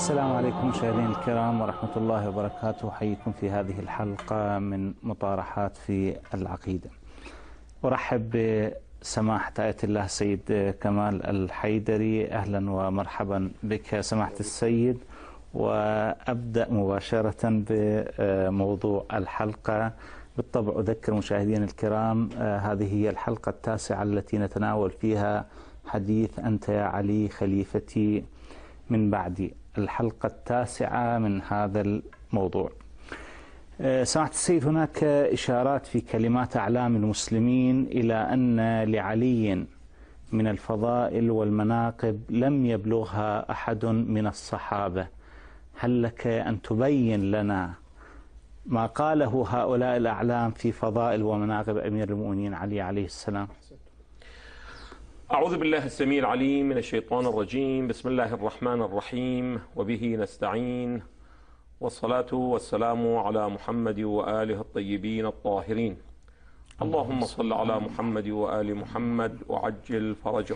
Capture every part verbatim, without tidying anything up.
السلام عليكم مشاهدينا الكرام ورحمة الله وبركاته. أحييكم في هذه الحلقة من مطارحات في العقيدة. أرحب بسماحة آية الله السيد كمال الحيدري. أهلا ومرحبا بك سماحة السيد، وأبدأ مباشرة بموضوع الحلقة. بالطبع أذكر مشاهدينا الكرام هذه هي الحلقة التاسعة التي نتناول فيها حديث أنت يا علي خليفتي من بعدي، الحلقة التاسعة من هذا الموضوع. سماحة السيد، هناك إشارات في كلمات أعلام المسلمين إلى أن لعلي من الفضائل والمناقب لم يبلغها أحد من الصحابة. هل لك أن تبين لنا ما قاله هؤلاء الأعلام في فضائل ومناقب أمير المؤمنين علي عليه السلام؟ أعوذ بالله السميع العليم من الشيطان الرجيم. بسم الله الرحمن الرحيم، وبه نستعين، والصلاة والسلام على محمد وآله الطيبين الطاهرين. اللهم صل على محمد وآل محمد وعجل فرجه.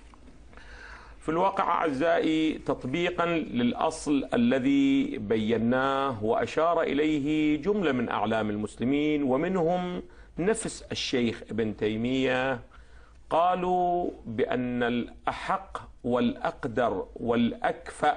في الواقع أعزائي، تطبيقا للأصل الذي بيناه وأشار إليه جملة من أعلام المسلمين ومنهم نفس الشيخ ابن تيمية، قالوا بأن الأحق والأقدر والأكفأ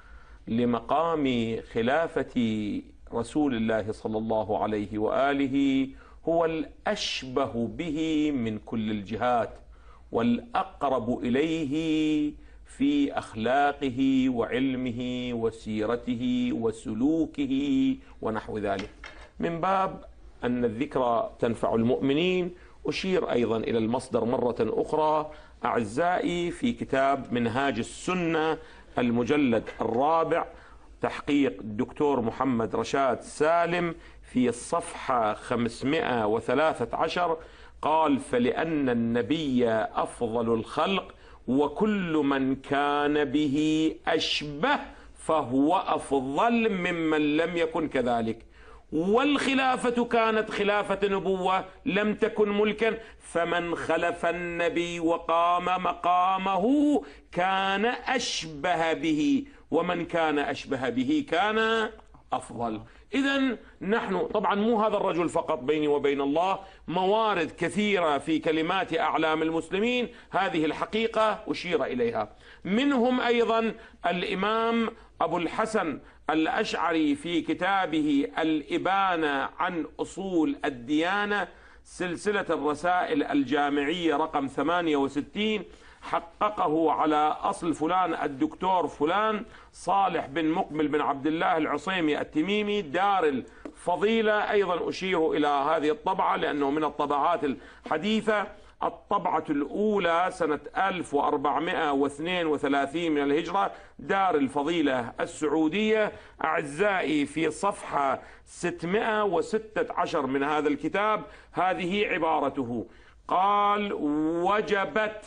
لمقام خلافة رسول الله صلى الله عليه وآله هو الأشبه به من كل الجهات والأقرب إليه في أخلاقه وعلمه وسيرته وسلوكه ونحو ذلك. من باب أن الذكرى تنفع المؤمنين، أشير أيضا إلى المصدر مرة أخرى أعزائي في كتاب منهاج السنة المجلد الرابع، تحقيق الدكتور محمد رشاد سالم، في الصفحة خمسمائة وثلاثة عشر، قال: فلأن النبي أفضل الخلق وكل من كان به أشبه فهو أفضل ممن لم يكن كذلك، والخلافة كانت خلافة نبوة لم تكن ملكا، فمن خلف النبي وقام مقامه كان أشبه به، ومن كان أشبه به كان أفضل. إذن نحن طبعا مو هذا الرجل فقط، بيني وبين الله موارد كثيرة في كلمات أعلام المسلمين هذه الحقيقة أشير إليها. منهم أيضا الإمام أبو الحسن الأشعري في كتابه الإبانة عن أصول الديانة، سلسلة الرسائل الجامعية رقم ثمانية وستين، حققه على أصل فلان الدكتور فلان صالح بن مقبل بن عبد الله العصيمي التميمي، دار الفضيلة. أيضا أشير إلى هذه الطبعة لأنه من الطبعات الحديثة، الطبعة الأولى سنة ألف وأربعمائة واثنين وثلاثين من الهجرة، دار الفضيلة السعودية. أعزائي في صفحة ستمائة وستة عشر من هذا الكتاب هذه عبارته، قال: وجبت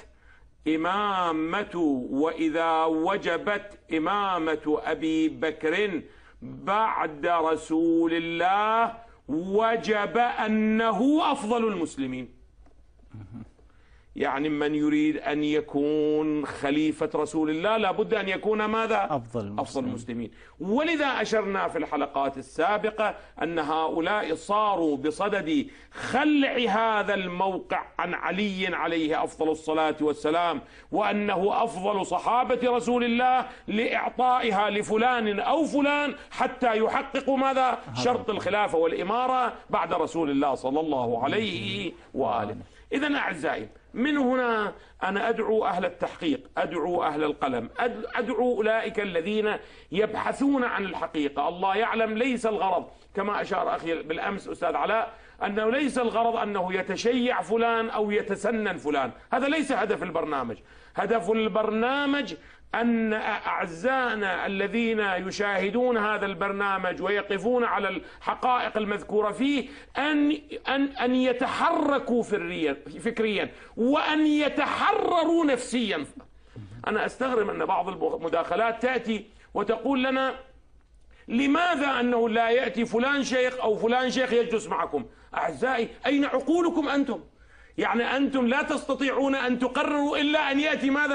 إمامة، وإذا وجبت إمامة أبي بكر بعد رسول الله وجب أنه أفضل المسلمين. يعني من يريد أن يكون خليفة رسول الله لابد أن يكون ماذا؟ أفضل المسلمين. أفضل المسلمين. ولذا أشرنا في الحلقات السابقة أن هؤلاء صاروا بصدد خلع هذا الموقع عن علي عليه أفضل الصلاة والسلام، وأنه أفضل صحابة رسول الله، لإعطائها لفلان أو فلان حتى يحققوا ماذا؟ شرط الخلافة والإمارة بعد رسول الله صلى الله عليه وآله. إذن أعزائي، من هنا أنا أدعو أهل التحقيق، أدعو أهل القلم، أدعو أولئك الذين يبحثون عن الحقيقة. الله يعلم ليس الغرض كما أشار أخي بالأمس أستاذ علاء أنه ليس الغرض أنه يتشيع فلان أو يتسنن فلان، هذا ليس هدف البرنامج. هدف البرنامج أن أعزائنا الذين يشاهدون هذا البرنامج ويقفون على الحقائق المذكورة فيه أن أن أن يتحركوا فكريا وأن يتحرروا نفسيا. أنا أستغرب أن بعض المداخلات تأتي وتقول لنا: لماذا أنه لا يأتي فلان شيخ أو فلان شيخ يجلس معكم؟ أعزائي، أين عقولكم أنتم؟ يعني أنتم لا تستطيعون أن تقرروا إلا أن يأتي ماذا؟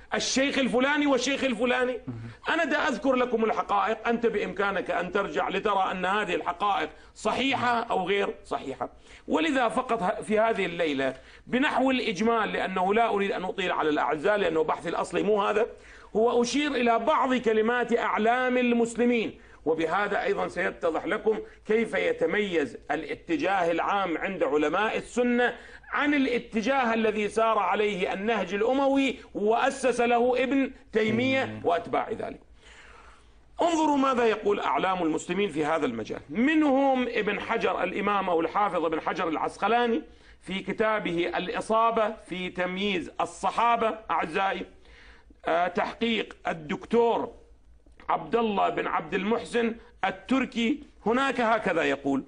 الشيخ الفلاني والشيخ الفلاني. أنا دا أذكر لكم الحقائق، أنت بإمكانك أن ترجع لترى أن هذه الحقائق صحيحة أو غير صحيحة. ولذا فقط في هذه الليلة بنحو الإجمال، لأنه لا أريد أن أطيل على الأعزاء لأنه بحثي الأصلي مو هذا، هو أشير إلى بعض كلمات أعلام المسلمين، وبهذا أيضا سيتضح لكم كيف يتميز الاتجاه العام عند علماء السنة عن الاتجاه الذي سار عليه النهج الأموي وأسس له ابن تيمية وأتباع ذلك. انظروا ماذا يقول أعلام المسلمين في هذا المجال. منهم ابن حجر الإمام أو الحافظ ابن حجر العسقلاني في كتابه الإصابة في تمييز الصحابة أعزائي، أه تحقيق الدكتور عبد الله بن عبد المحسن التركي، هناك هكذا يقول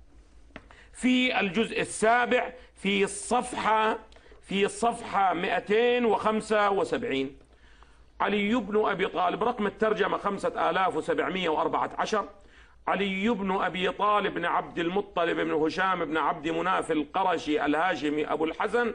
في الجزء السابع في الصفحة في الصفحة مئتين وخمسة وسبعين: علي بن أبي طالب، رقم الترجمة خمسة آلاف وسبعمئة وأربعة عشر، علي بن أبي طالب بن عبد المطلب بن هشام بن عبد مناف القرشي الهاشمي أبو الحسن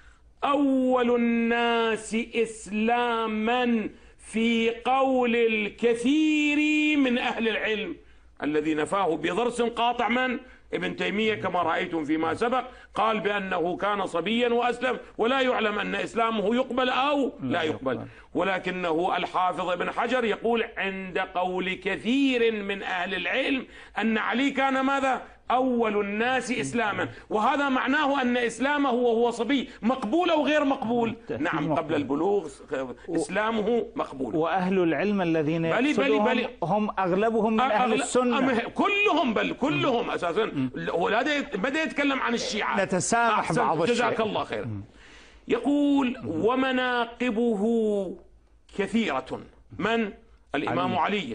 أول الناس إسلاما في قول الكثير من أهل العلم، الذي نفاه بضرس قاطع من؟ ابن تيمية كما رأيتم فيما سبق، قال بأنه كان صبيا وأسلم ولا يعلم أن إسلامه يقبل أو لا يقبل. ولكنه الحافظ ابن حجر يقول عند قول كثير من أهل العلم أن علي كان ماذا؟ أول الناس إسلاما، وهذا معناه أن إسلامه وهو صبي مقبول أو غير مقبول؟ نعم، قبل البلوغ إسلامه مقبول. وأهل العلم الذين يقصدهم هم أغلبهم من أهل السنة كلهم، بل كلهم أساسا. هو بدأ يتكلم عن الشيعة، نتسامح بعض الشيء. جزاك الله خير. يقول ومناقبه كثيرة، من؟ الإمام علي.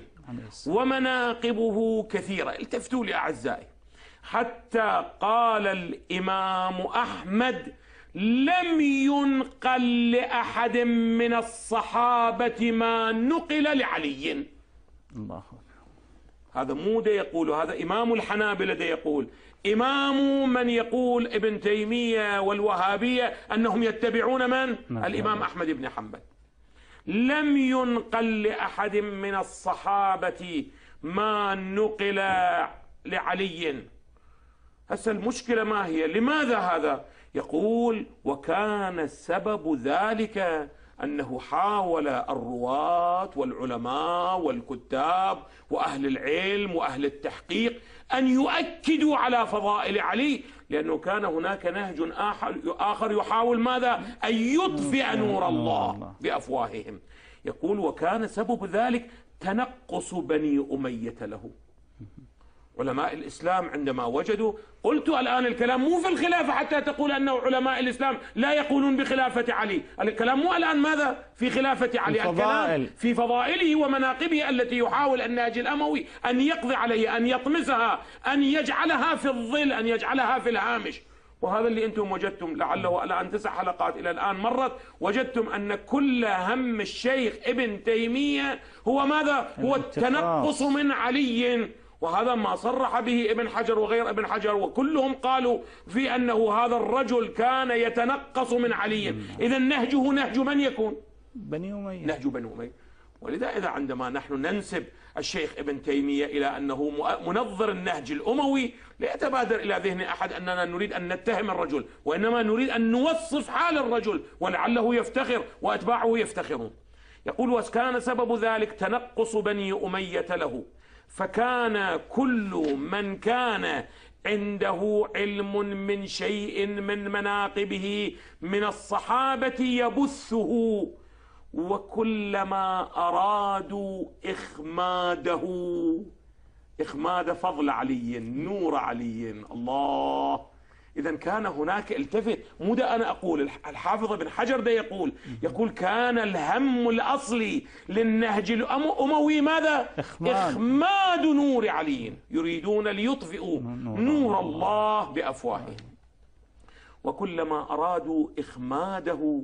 ومناقبه كثيرة، التفتوا لي أعزائي، حتى قال الإمام أحمد لم ينقل لأحد من الصحابة ما نقل لعلي. الله، هذا مو ده يقول، هذا إمام الحنابلة ده يقول، إمام من يقول ابن تيمية والوهابية أنهم يتبعون من؟ الإمام أحمد بن حنبل. لم ينقل لأحد من الصحابة ما نقل لعلي. هسه المشكلة ما هي؟ لماذا هذا؟ يقول وكان سبب ذلك أنه حاول الرواة والعلماء والكتاب وأهل العلم وأهل التحقيق أن يؤكدوا على فضائل علي، لأنه كان هناك نهج آخر يحاول ماذا؟ أن يطفئ نور الله بأفواههم. يقول وكان سبب ذلك تنقص بني أمية له. علماء الإسلام عندما وجدوا، قلت الآن الكلام مو في الخلافة حتى تقول أنه علماء الإسلام لا يقولون بخلافة علي، الكلام مو الآن ماذا؟ في خلافة علي، الكلام في فضائله ومناقبه التي يحاول النهج الأموي أن يقضي عليه، أن يطمسها، أن يجعلها في الظل، أن يجعلها في الهامش. وهذا اللي أنتم وجدتم، لعله الآن تسع حلقات إلى الآن مرت، وجدتم أن كل هم الشيخ ابن تيمية هو ماذا؟ هو التنقص من علي. وهذا ما صرح به ابن حجر وغير ابن حجر، وكلهم قالوا في أنه هذا الرجل كان يتنقص من علي. إذا نهجه نهج من يكون؟ بني أمية، نهج بني أمية. ولذا إذا عندما نحن ننسب الشيخ ابن تيمية إلى أنه منظر النهج الأموي، لا يتبادر إلى ذهن أحد أننا نريد أن نتهم الرجل، وإنما نريد أن نوصف حال الرجل ولعله يفتخر وأتباعه يفتخرون. يقول وكان سبب ذلك تنقص بني أمية له، فكان كل من كان عنده علم من شيء من مناقبه من الصحابة يبثه، وكلما أرادوا إخماده، إخماد فضل علي، نور علي، الله. إذا كان هناك، التفت، مو ده أنا أقول، الحافظ ابن حجر ده يقول، يقول كان الهم الأصلي للنهج الأموي ماذا؟ إخماد, إخماد نور علي، يريدون ليطفئوا نور الله بأفواههم. وكلما أرادوا إخماده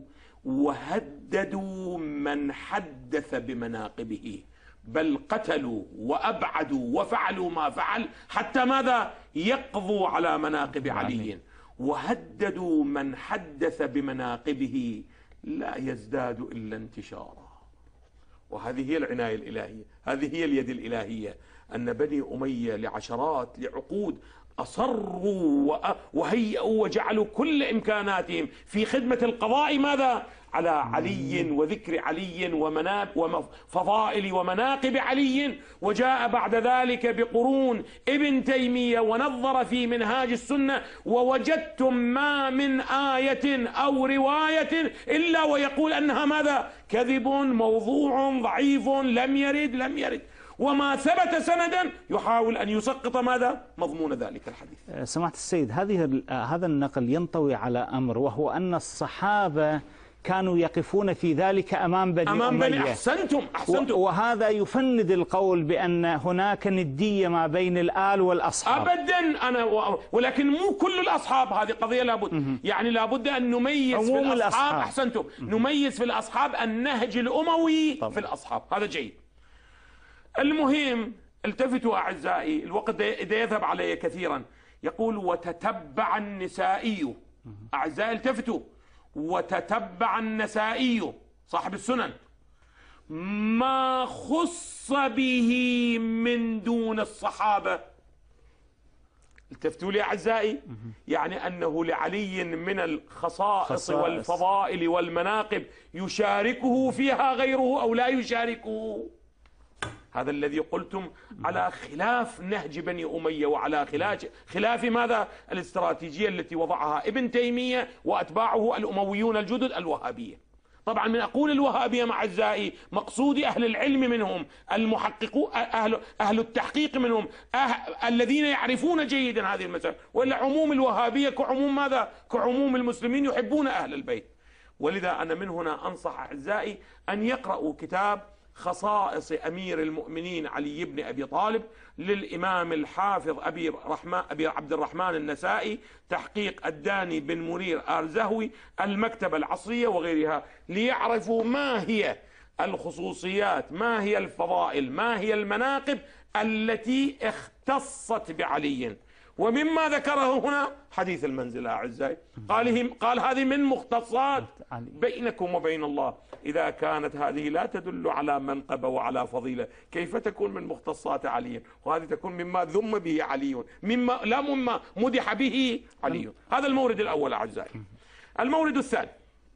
وهددوا من حدث بمناقبه، بل قتلوا وأبعدوا وفعلوا ما فعل حتى ماذا؟ يقضوا على مناقب علي. وهددوا من حدث بمناقبه لا يزداد إلا انتشارا. وهذه هي العناية الإلهية، هذه هي اليد الإلهية، أن بني أمية لعشرات لعقود أصروا وهيئوا وجعلوا كل إمكاناتهم في خدمة القضاء ماذا؟ على علي وذكر علي ومناب وفضائل ومناقب علي. وجاء بعد ذلك بقرون ابن تيمية ونظر في منهاج السنة، ووجدتم ما من آية أو رواية إلا ويقول أنها ماذا؟ كذب، موضوع، ضعيف، لم يرد لم يرد وما ثبت سندا يحاول أن يسقط ماذا؟ مضمون ذلك الحديث. سماحة السيد، هذه هذا النقل ينطوي على أمر، وهو أن الصحابة كانوا يقفون في ذلك أمام بني أمام أمية. بني أحسنتم أحسنتم وهذا يفند القول بأن هناك ندية ما بين الآل والأصحاب. أبدا. أنا و... ولكن مو كل الأصحاب، هذه قضية لابد يعني لابد أن نميز في الأصحاب. الأصحاب أحسنتم نميز في الأصحاب النهج الأموي طبعا. في الأصحاب هذا جيد. المهم التفتوا أعزائي، الوقت إذا يذهب علي كثيرا. يقول وتتبع النسائي، أعزائي التفتوا، وتتبع النسائي صاحب السنن ما خص به من دون الصحابة. التفتوا لي أعزائي، يعني أنه لعلي من الخصائص خصائص. والفضائل والمناقب يشاركه فيها غيره أو لا يشاركه. هذا الذي قلتم على خلاف نهج بني أمية، وعلى خلاف خلاف ماذا؟ الاستراتيجية التي وضعها ابن تيمية وأتباعه الأمويون الجدد الوهابية. طبعا من أقول الوهابية مع أعزائي مقصودي أهل العلم منهم، المحققون، أهل أهل التحقيق منهم، أه الذين يعرفون جيدا هذه المسألة. وإلا عموم الوهابية كعموم ماذا؟ كعموم المسلمين يحبون أهل البيت. ولذا أنا من هنا أنصح أعزائي أن يقرأوا كتاب خصائص أمير المؤمنين علي بن أبي طالب للإمام الحافظ أبي, رحمن أبي عبد الرحمن النسائي، تحقيق الداني بن منير آرزهوي، المكتبة العصرية وغيرها، ليعرفوا ما هي الخصوصيات، ما هي الفضائل، ما هي المناقب التي اختصت بعلي. ومما ذكره هنا حديث المنزل أعزائي، قال, قال هذه من مختصات بينكم وبين الله. إذا كانت هذه لا تدل على منقبة وعلى فضيلة، كيف تكون من مختصات علي؟ وهذه تكون مما ذم به علي، مما لا مما مدح به علي. هذا المورد الأول أعزائي. المورد الثاني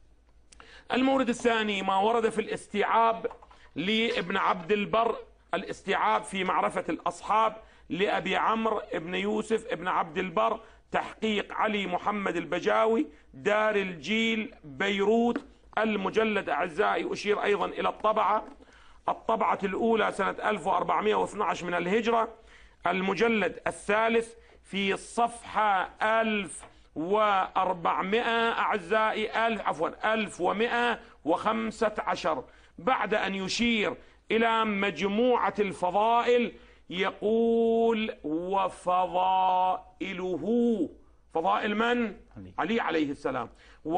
المورد الثاني ما ورد في الاستيعاب لابن عبد البر، الاستيعاب في معرفة الأصحاب لأبي عمرو ابن يوسف ابن عبد البر، تحقيق علي محمد البجاوي، دار الجيل بيروت، المجلد أعزائي أشير أيضا إلى الطبعة، الطبعة الأولى سنة ألف وأربعمائة واثني عشر من الهجرة، المجلد الثالث في الصفحة ألف وأربعمائة أعزائي ألف عفوا ألف ومائة وخمسة عشر، بعد أن يشير إلى مجموعة الفضائل يقول وفضائله، فضائل من؟ علي, علي عليه السلام،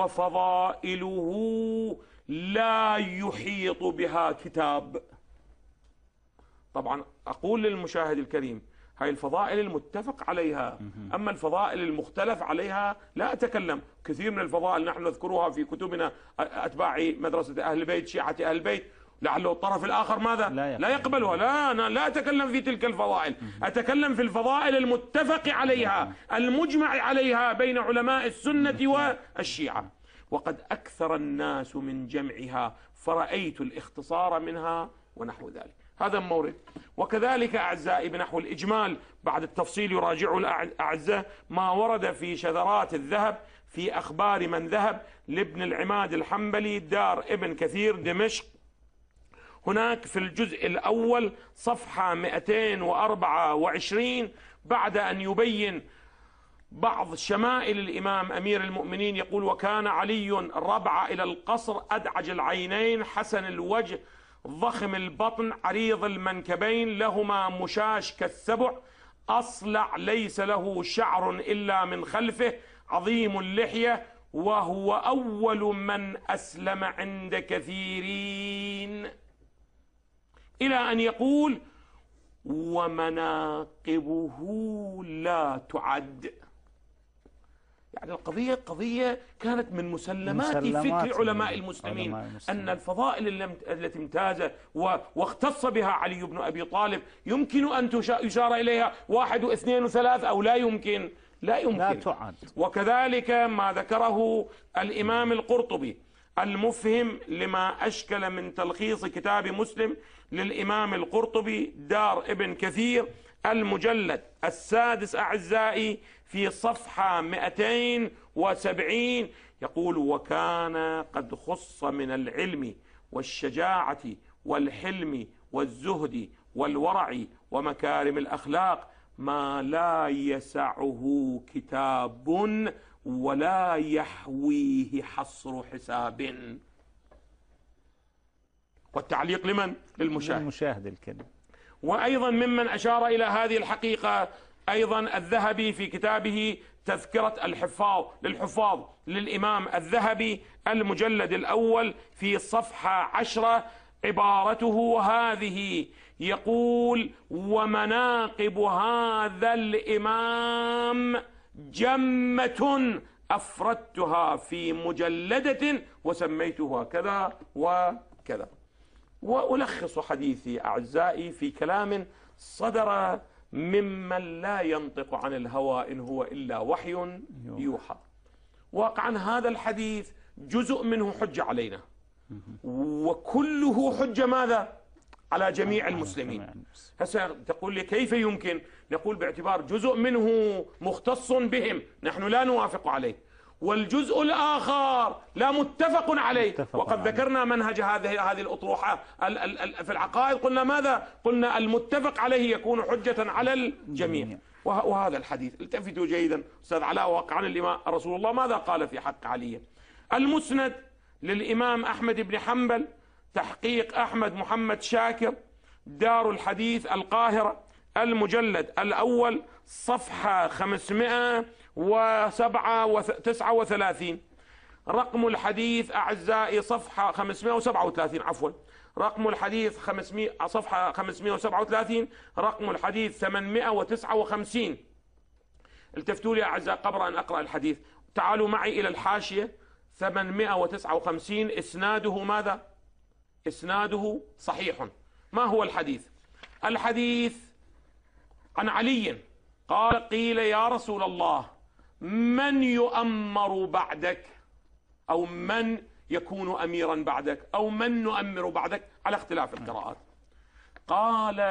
وفضائله لا يحيط بها كتاب. طبعا أقول للمشاهد الكريم هاي الفضائل المتفق عليها، أما الفضائل المختلف عليها لا أتكلم. كثير من الفضائل نحن نذكرها في كتبنا أتباع مدرسة أهل البيت، شيعة أهل البيت، لعله الطرف الآخر ماذا؟ لا, لا يقبلها. لا، أنا لا أتكلم في تلك الفضائل، أتكلم في الفضائل المتفق عليها المجمع عليها بين علماء السنة والشيعة. وقد أكثر الناس من جمعها فرأيت الاختصار منها ونحو ذلك. هذا مورد. وكذلك أعزائي بنحو الإجمال بعد التفصيل يراجعه الأعزاء ما ورد في شذرات الذهب في أخبار من ذهب لابن العماد الحنبلي، دار ابن كثير دمشق. هناك في الجزء الأول صفحة مئتين وأربعة وعشرين بعد أن يبين بعض شمائل الإمام أمير المؤمنين يقول وكان علي ربع إلى القصر، أدعج العينين، حسن الوجه، ضخم البطن، عريض المنكبين، لهما مشاش كالسبع، أصلع ليس له شعر إلا من خلفه، عظيم اللحية، وهو أول من أسلم عند كثيرين، إلى أن يقول ومناقبه لا تعد. يعني القضية قضية كانت من مسلمات, مسلمات فكر علماء المسلمين, علماء المسلمين. أن الفضائل التي امتاز واختص بها علي بن أبي طالب يمكن أن يشار إليها واحد واثنين وثلاث أو لا يمكن؟ لا يمكن, لا تعد. وكذلك ما ذكره الإمام القرطبي المفهم لما أشكل من تلخيص كتاب مسلم للإمام القرطبي دار ابن كثير المجلد السادس أعزائي في صفحة مئتين وسبعين يقول: وكان قد خص من العلم والشجاعة والحلم والزهد والورع ومكارم الأخلاق ما لا يسعه كتاب ولا يحويه حصر حساب. والتعليق لمن؟ للمشاهد, للمشاهد الكريم. وأيضا ممن أشار إلى هذه الحقيقة أيضا الذهبي في كتابه تذكرة الحفاظ للحفاظ للإمام الذهبي المجلد الأول في صفحة عشرة عبارته هذه يقول: ومناقب هذا الإمام جمة أفردتها في مجلدة وسميتها كذا وكذا. وألخص حديثي أعزائي في كلام صدر ممن لا ينطق عن الهوى إن هو إلا وحي يوحى. واقعا هذا الحديث جزء منه حجة علينا وكله حجة ماذا؟ على جميع المسلمين. هسه تقول لي كيف يمكن؟ نقول باعتبار جزء منه مختص بهم نحن لا نوافق عليه، والجزء الآخر لا متفق عليه. متفق وقد عليه. ذكرنا منهج هذه هذه الأطروحة في العقائد، قلنا ماذا؟ قلنا المتفق عليه يكون حجة على الجميع. وهذا الحديث التفتوا جيدا أستاذ علاء، واقعا الإمام رسول الله ماذا قال في حق علي؟ المسند للإمام أحمد بن حنبل تحقيق أحمد محمد شاكر دار الحديث القاهرة المجلد الأول صفحة خمسمائة وتسعة وثلاثين رقم الحديث أعزائي صفحة خمسمائة وسبعة وثلاثين عفوا رقم الحديث خمسمائة صفحة خمسمائة وسبعة وثلاثين رقم الحديث ثمانمائة وتسعة وخمسين. التفتوا لي أعزائي قبل أن أقرأ الحديث، تعالوا معي إلى الحاشية. ثمانمائة وتسعة وخمسين إسناده ماذا؟ إسناده صحيح. ما هو الحديث؟ الحديث عن علي قال: قيل يا رسول الله من يؤمر بعدك، أو من يكون أميرا بعدك، أو من نؤمر بعدك، على اختلاف القراءات. قال: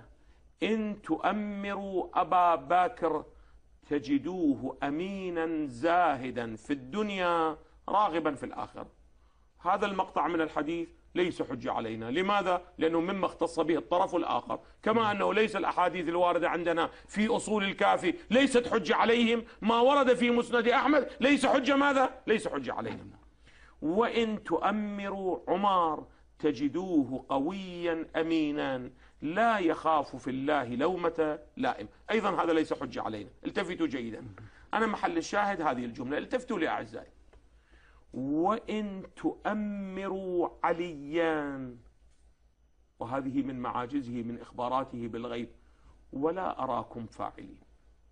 إن تؤمروا أبا بكر تجدوه أمينا زاهدا في الدنيا راغبا في الآخرة. هذا المقطع من الحديث ليس حجة علينا. لماذا؟ لأنه مما اختص به الطرف الآخر، كما أنه ليس الأحاديث الواردة عندنا في أصول الكافي ليست حجة عليهم، ما ورد في مسند أحمد ليس حجة ماذا؟ ليس حجة علينا. وإن تؤمروا عمر تجدوه قويا أمينا لا يخاف في الله لومة لائم. أيضا هذا ليس حجة علينا. التفتوا جيدا، أنا محل الشاهد هذه الجملة، التفتوا لي أعزائي. وإن تؤمروا عليا، وهذه من معاجزه من إخباراته بالغيب، ولا أراكم فاعلين.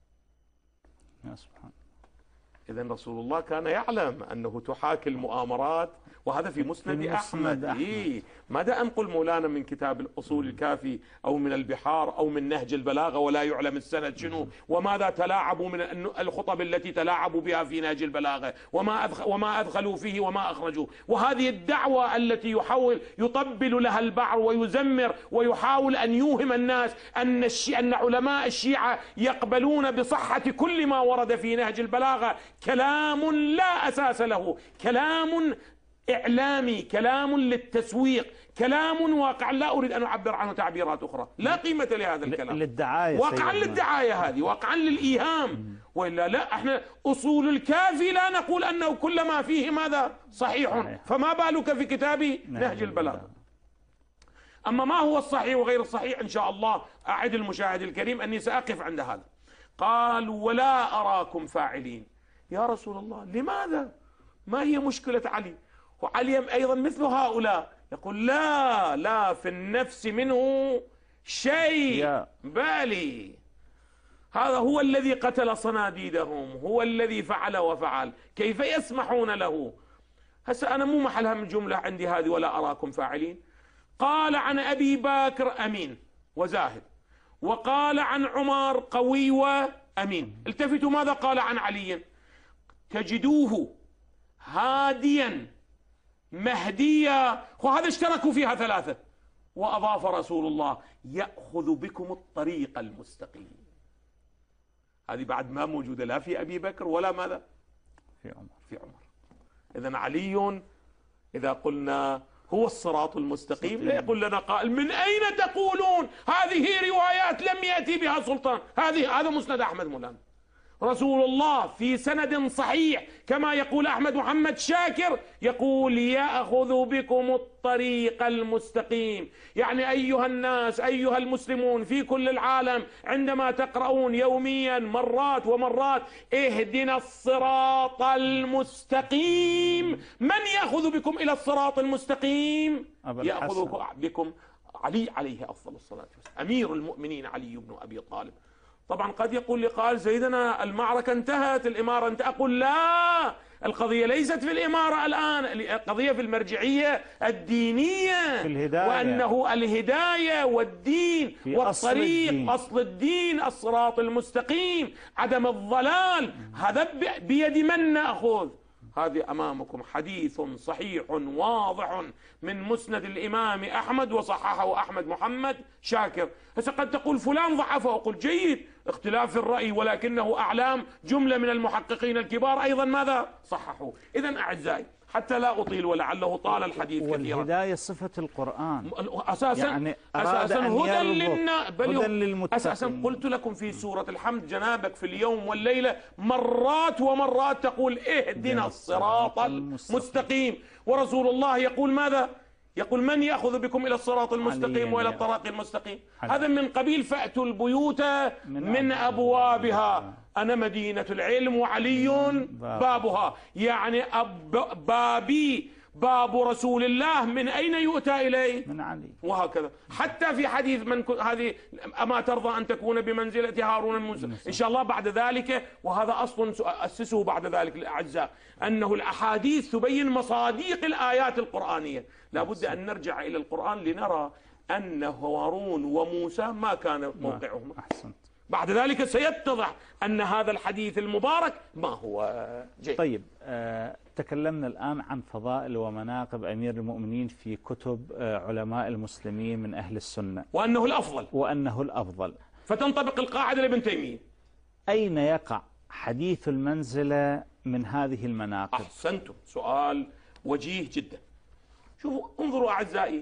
يا سبحان. إذن رسول الله كان يعلم أنه تحاكي المؤامرات، وهذا في مسند أحمد. إيه؟ ماذا أنقل مولانا من كتاب الأصول الكافي أو من البحار أو من نهج البلاغة ولا يعلم السند شنو، وماذا تلاعبوا من الخطب التي تلاعبوا بها في نهج البلاغة، وما أدخل وما أدخلوا فيه وما أخرجوا. وهذه الدعوة التي يحاول يطبل لها البعض ويزمر ويحاول أن يوهم الناس أن الشي... أن علماء الشيعة يقبلون بصحة كل ما ورد في نهج البلاغة، كلام لا أساس له، كلام إعلامي، كلام للتسويق، كلام واقعا لا أريد أن أعبر عنه تعبيرات أخرى، لا قيمة لهذا الكلام، للدعاية، واقعا للدعاية هذه، واقعا للإيهام. وإلا لا، احنا أصول الكافي لا نقول أنه كل ما فيه ماذا؟ صحيح، فما بالك في كتاب نهج البلاغة. أما ما هو الصحيح وغير الصحيح إن شاء الله أعد المشاهد الكريم أني سأقف عند هذا. قال: ولا أراكم فاعلين. يا رسول الله لماذا؟ ما هي مشكلة علي؟ وعلي أيضا مثل هؤلاء يقول: لا لا في النفس منه شيء بالي. هذا هو الذي قتل صناديدهم، هو الذي فعل وفعل، كيف يسمحون له؟ هسه أنا مو محلها من جملة عندي هذه ولا أراكم فاعلين. قال عن أبي بكر أمين وزاهد، وقال عن عمر قوي وأمين. التفتوا ماذا قال عن علي؟ تجدوه هاديا مهديا، وهذا اشتركوا فيها ثلاثة. وأضاف رسول الله يأخذ بكم الطريق المستقيم. هذه بعد ما موجودة لا في أبي بكر ولا ماذا في عمر. في عمر. إذن علي إذا قلنا هو الصراط المستقيم لا يقول لنا قائل من أين تقولون هذه روايات لم يأتي بها سلطان؟ هذه هذا مسند أحمد مولانا. رسول الله في سند صحيح كما يقول أحمد محمد شاكر يقول يأخذ بكم الطريق المستقيم. يعني أيها الناس أيها المسلمون في كل العالم عندما تقرؤون يوميا مرات ومرات اهدنا الصراط المستقيم، من يأخذ بكم إلى الصراط المستقيم؟ يأخذ بكم علي عليه أفضل الصلاة والسلام، أمير المؤمنين علي بن أبي طالب. طبعا قد يقول لي قال سيدنا المعركة انتهت، الإمارة انتهت. أقول لا، القضية ليست في الإمارة الآن، القضية في المرجعية الدينية، في الهداية، وأنه الهداية والدين والطريق أصل الدين. أصل الدين الصراط المستقيم، عدم الضلال. هذا بيد من نأخذ؟ هذه أمامكم حديث صحيح واضح من مسند الإمام أحمد وصححه أحمد محمد شاكر. هسه قد تقول فلان ضعفه، أقول جيد، اختلاف في الرأي، ولكنه أعلام جملة من المحققين الكبار أيضا ماذا صححوا. إذن أعزائي حتى لا أطيل ولعله طال الحديث كثيرا، والهداية صفة القرآن أساسا، يعني أساسا هدى للنا بل هدى للمتقين. أساسا قلت لكم في سورة الحمد جنابك في اليوم والليلة مرات ومرات تقول اهدنا الصراط المستقيم، ورسول الله يقول ماذا؟ يقول من يأخذ بكم إلى الصراط المستقيم وإلى الطريق المستقيم؟ هذا من قبيل فأتوا البيوت من أبوابها، أنا مدينة العلم وعلي بابها. يعني أب بابي باب رسول الله من أين يؤتى إليه؟ من علي. وهكذا حتى في حديث من هذه أما ترضى أن تكون بمنزلة هارون الموسى إن شاء الله بعد ذلك. وهذا أصل أسسه بعد ذلك الأعزاء، أنه الأحاديث تبين مصاديق الآيات القرآنية. لا بد أن نرجع إلى القرآن لنرى أن هارون وموسى ما كان موقعهما. أحسنت. بعد ذلك سيتضح أن هذا الحديث المبارك ما هو جيد. طيب آه تكلمنا الآن عن فضائل ومناقب أمير المؤمنين في كتب آه علماء المسلمين من أهل السنة، وأنه الأفضل وأنه الأفضل، فتنطبق القاعدة لابن تيمية. أين يقع حديث المنزلة من هذه المناقب؟ أحسنتم، سؤال وجيه جدا. شوفوا انظروا أعزائي،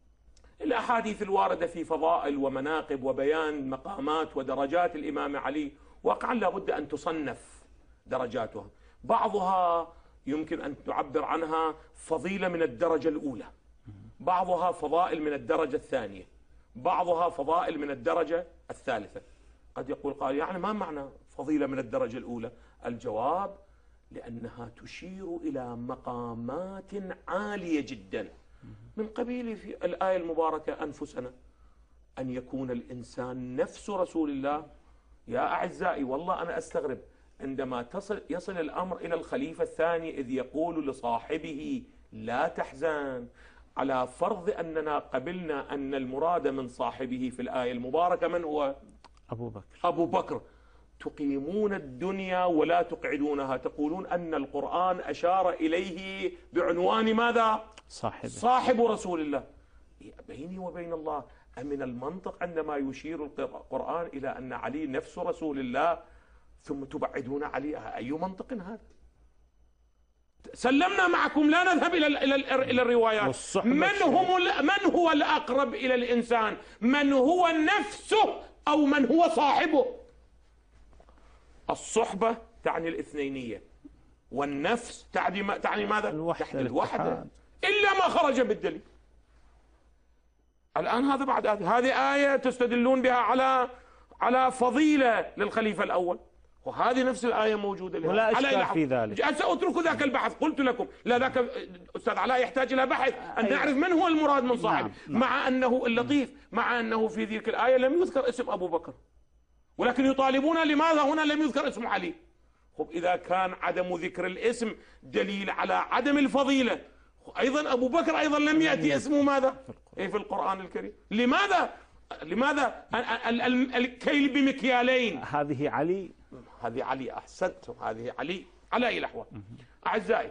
الأحاديث الواردة في فضائل ومناقب وبيان مقامات ودرجات الإمام علي واقعا لا بد أن تصنف درجاتها. بعضها يمكن أن تعبر عنها فضيلة من الدرجة الأولى، بعضها فضائل من الدرجة الثانية، بعضها فضائل من الدرجة الثالثة. قد يقول قال يعني ما معنى فضيلة من الدرجة الأولى؟ الجواب لأنها تشير إلى مقامات عالية جدا، من قبيل في الآية المباركة أنفسنا، أن يكون الإنسان نفس رسول الله. يا أعزائي والله أنا أستغرب عندما تصل يصل الأمر إلى الخليفة الثاني إذ يقول لصاحبه لا تحزن، على فرض أننا قبلنا أن المراد من صاحبه في الآية المباركة من هو؟ أبو بكر. أبو بكر. تقيمون الدنيا ولا تقعدونها، تقولون أن القرآن أشار إليه بعنوان ماذا؟ صاحب صاحب رسول الله. بيني وبين الله أمن المنطق عندما يشير القرآن إلى أن علي نفس رسول الله ثم تبعدون علي؟ أي منطق هذا؟ سلمنا معكم، لا نذهب إلى إلى إلى الروايات. من هم من هو الأقرب إلى الإنسان؟ من هو نفسه أو من هو صاحبه؟ الصحبة تعني الاثنينية، والنفس تعني تعني ماذا؟ الوحدة. الوحدة إلا ما خرج بالدليل. الآن هذا بعد هذه آية تستدلون بها على على فضيلة للخليفة الأول، وهذه نفس الآية موجودة لها. ولا إشكال في ذلك. سأترك ذاك البحث، قلت لكم لا ذاك أستاذ علاء يحتاج إلى بحث أن أيوة. نعرف من هو المراد من صاحب. نعم. نعم. مع أنه اللطيف مع أنه في ذيك الآية لم يذكر اسم أبو بكر، ولكن يطالبون لماذا هنا لم يذكر اسم علي؟ خب إذا كان عدم ذكر الاسم دليل على عدم الفضيلة، أيضا أبو بكر أيضا لم يأتي اسمه ماذا؟ إيه في القرآن الكريم. لماذا؟ لماذا الكيل بمكيالين؟ هذه علي، هذه علي، أحسنتم، هذه علي على أي الأحوال. أعزائي،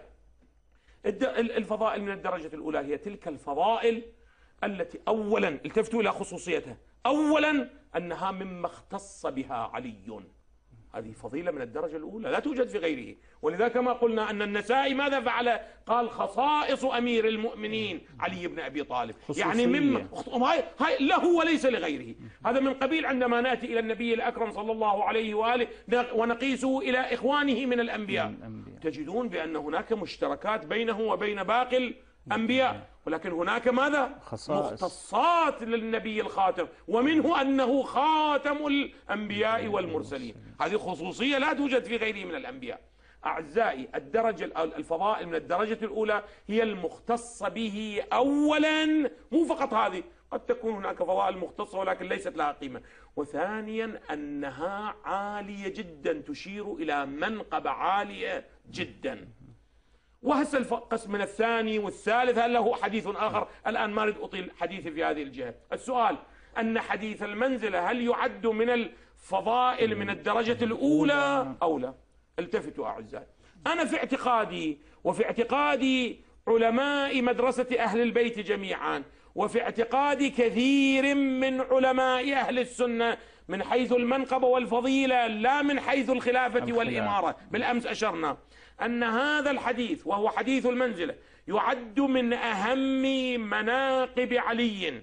الفضائل من الدرجة الأولى هي تلك الفضائل التي أولا التفتوا إلى خصوصيتها، أولا أنها مما اختص بها علي، هذه فضيلة من الدرجة الأولى لا توجد في غيره. ولذا كما قلنا أن النسائي ماذا فعل؟ قال خصائص أمير المؤمنين علي بن أبي طالب، يعني مما هاي هاي له وليس لغيره. هذا من قبيل عندما نأتي إلى النبي الأكرم صلى الله عليه وآله ونقيسه إلى إخوانه من الأنبياء، تجدون بأن هناك مشتركات بينه وبين باقي الأنبياء، ولكن هناك ماذا؟ خصائص مختصات للنبي الخاتم، ومنه أنه خاتم الأنبياء والمرسلين. هذه خصوصية لا توجد في غيره من الأنبياء. أعزائي، الدرجة الفضائل من الدرجة الأولى هي المختصة به أولا، مو فقط هذه، قد تكون هناك فضائل مختصة ولكن ليست لها قيمة. وثانيا أنها عالية جدا، تشير إلى منقبة عالية جدا. وهسه القسم من الثاني والثالث هل له حديث آخر؟ الآن ما أريد أطيل حديثي في هذه الجهة. السؤال: أن حديث المنزلة هل يعد من الفضائل من الدرجة الأولى أو لا؟ التفتوا أعزائي، أنا في اعتقادي وفي اعتقاد علماء مدرسة أهل البيت جميعا، وفي اعتقاد كثير من علماء أهل السنة، من حيث المنقبة والفضيلة لا من حيث الخلافة والإمارة. بالأمس أشرنا أن هذا الحديث وهو حديث المنزلة يعد من أهم مناقب علي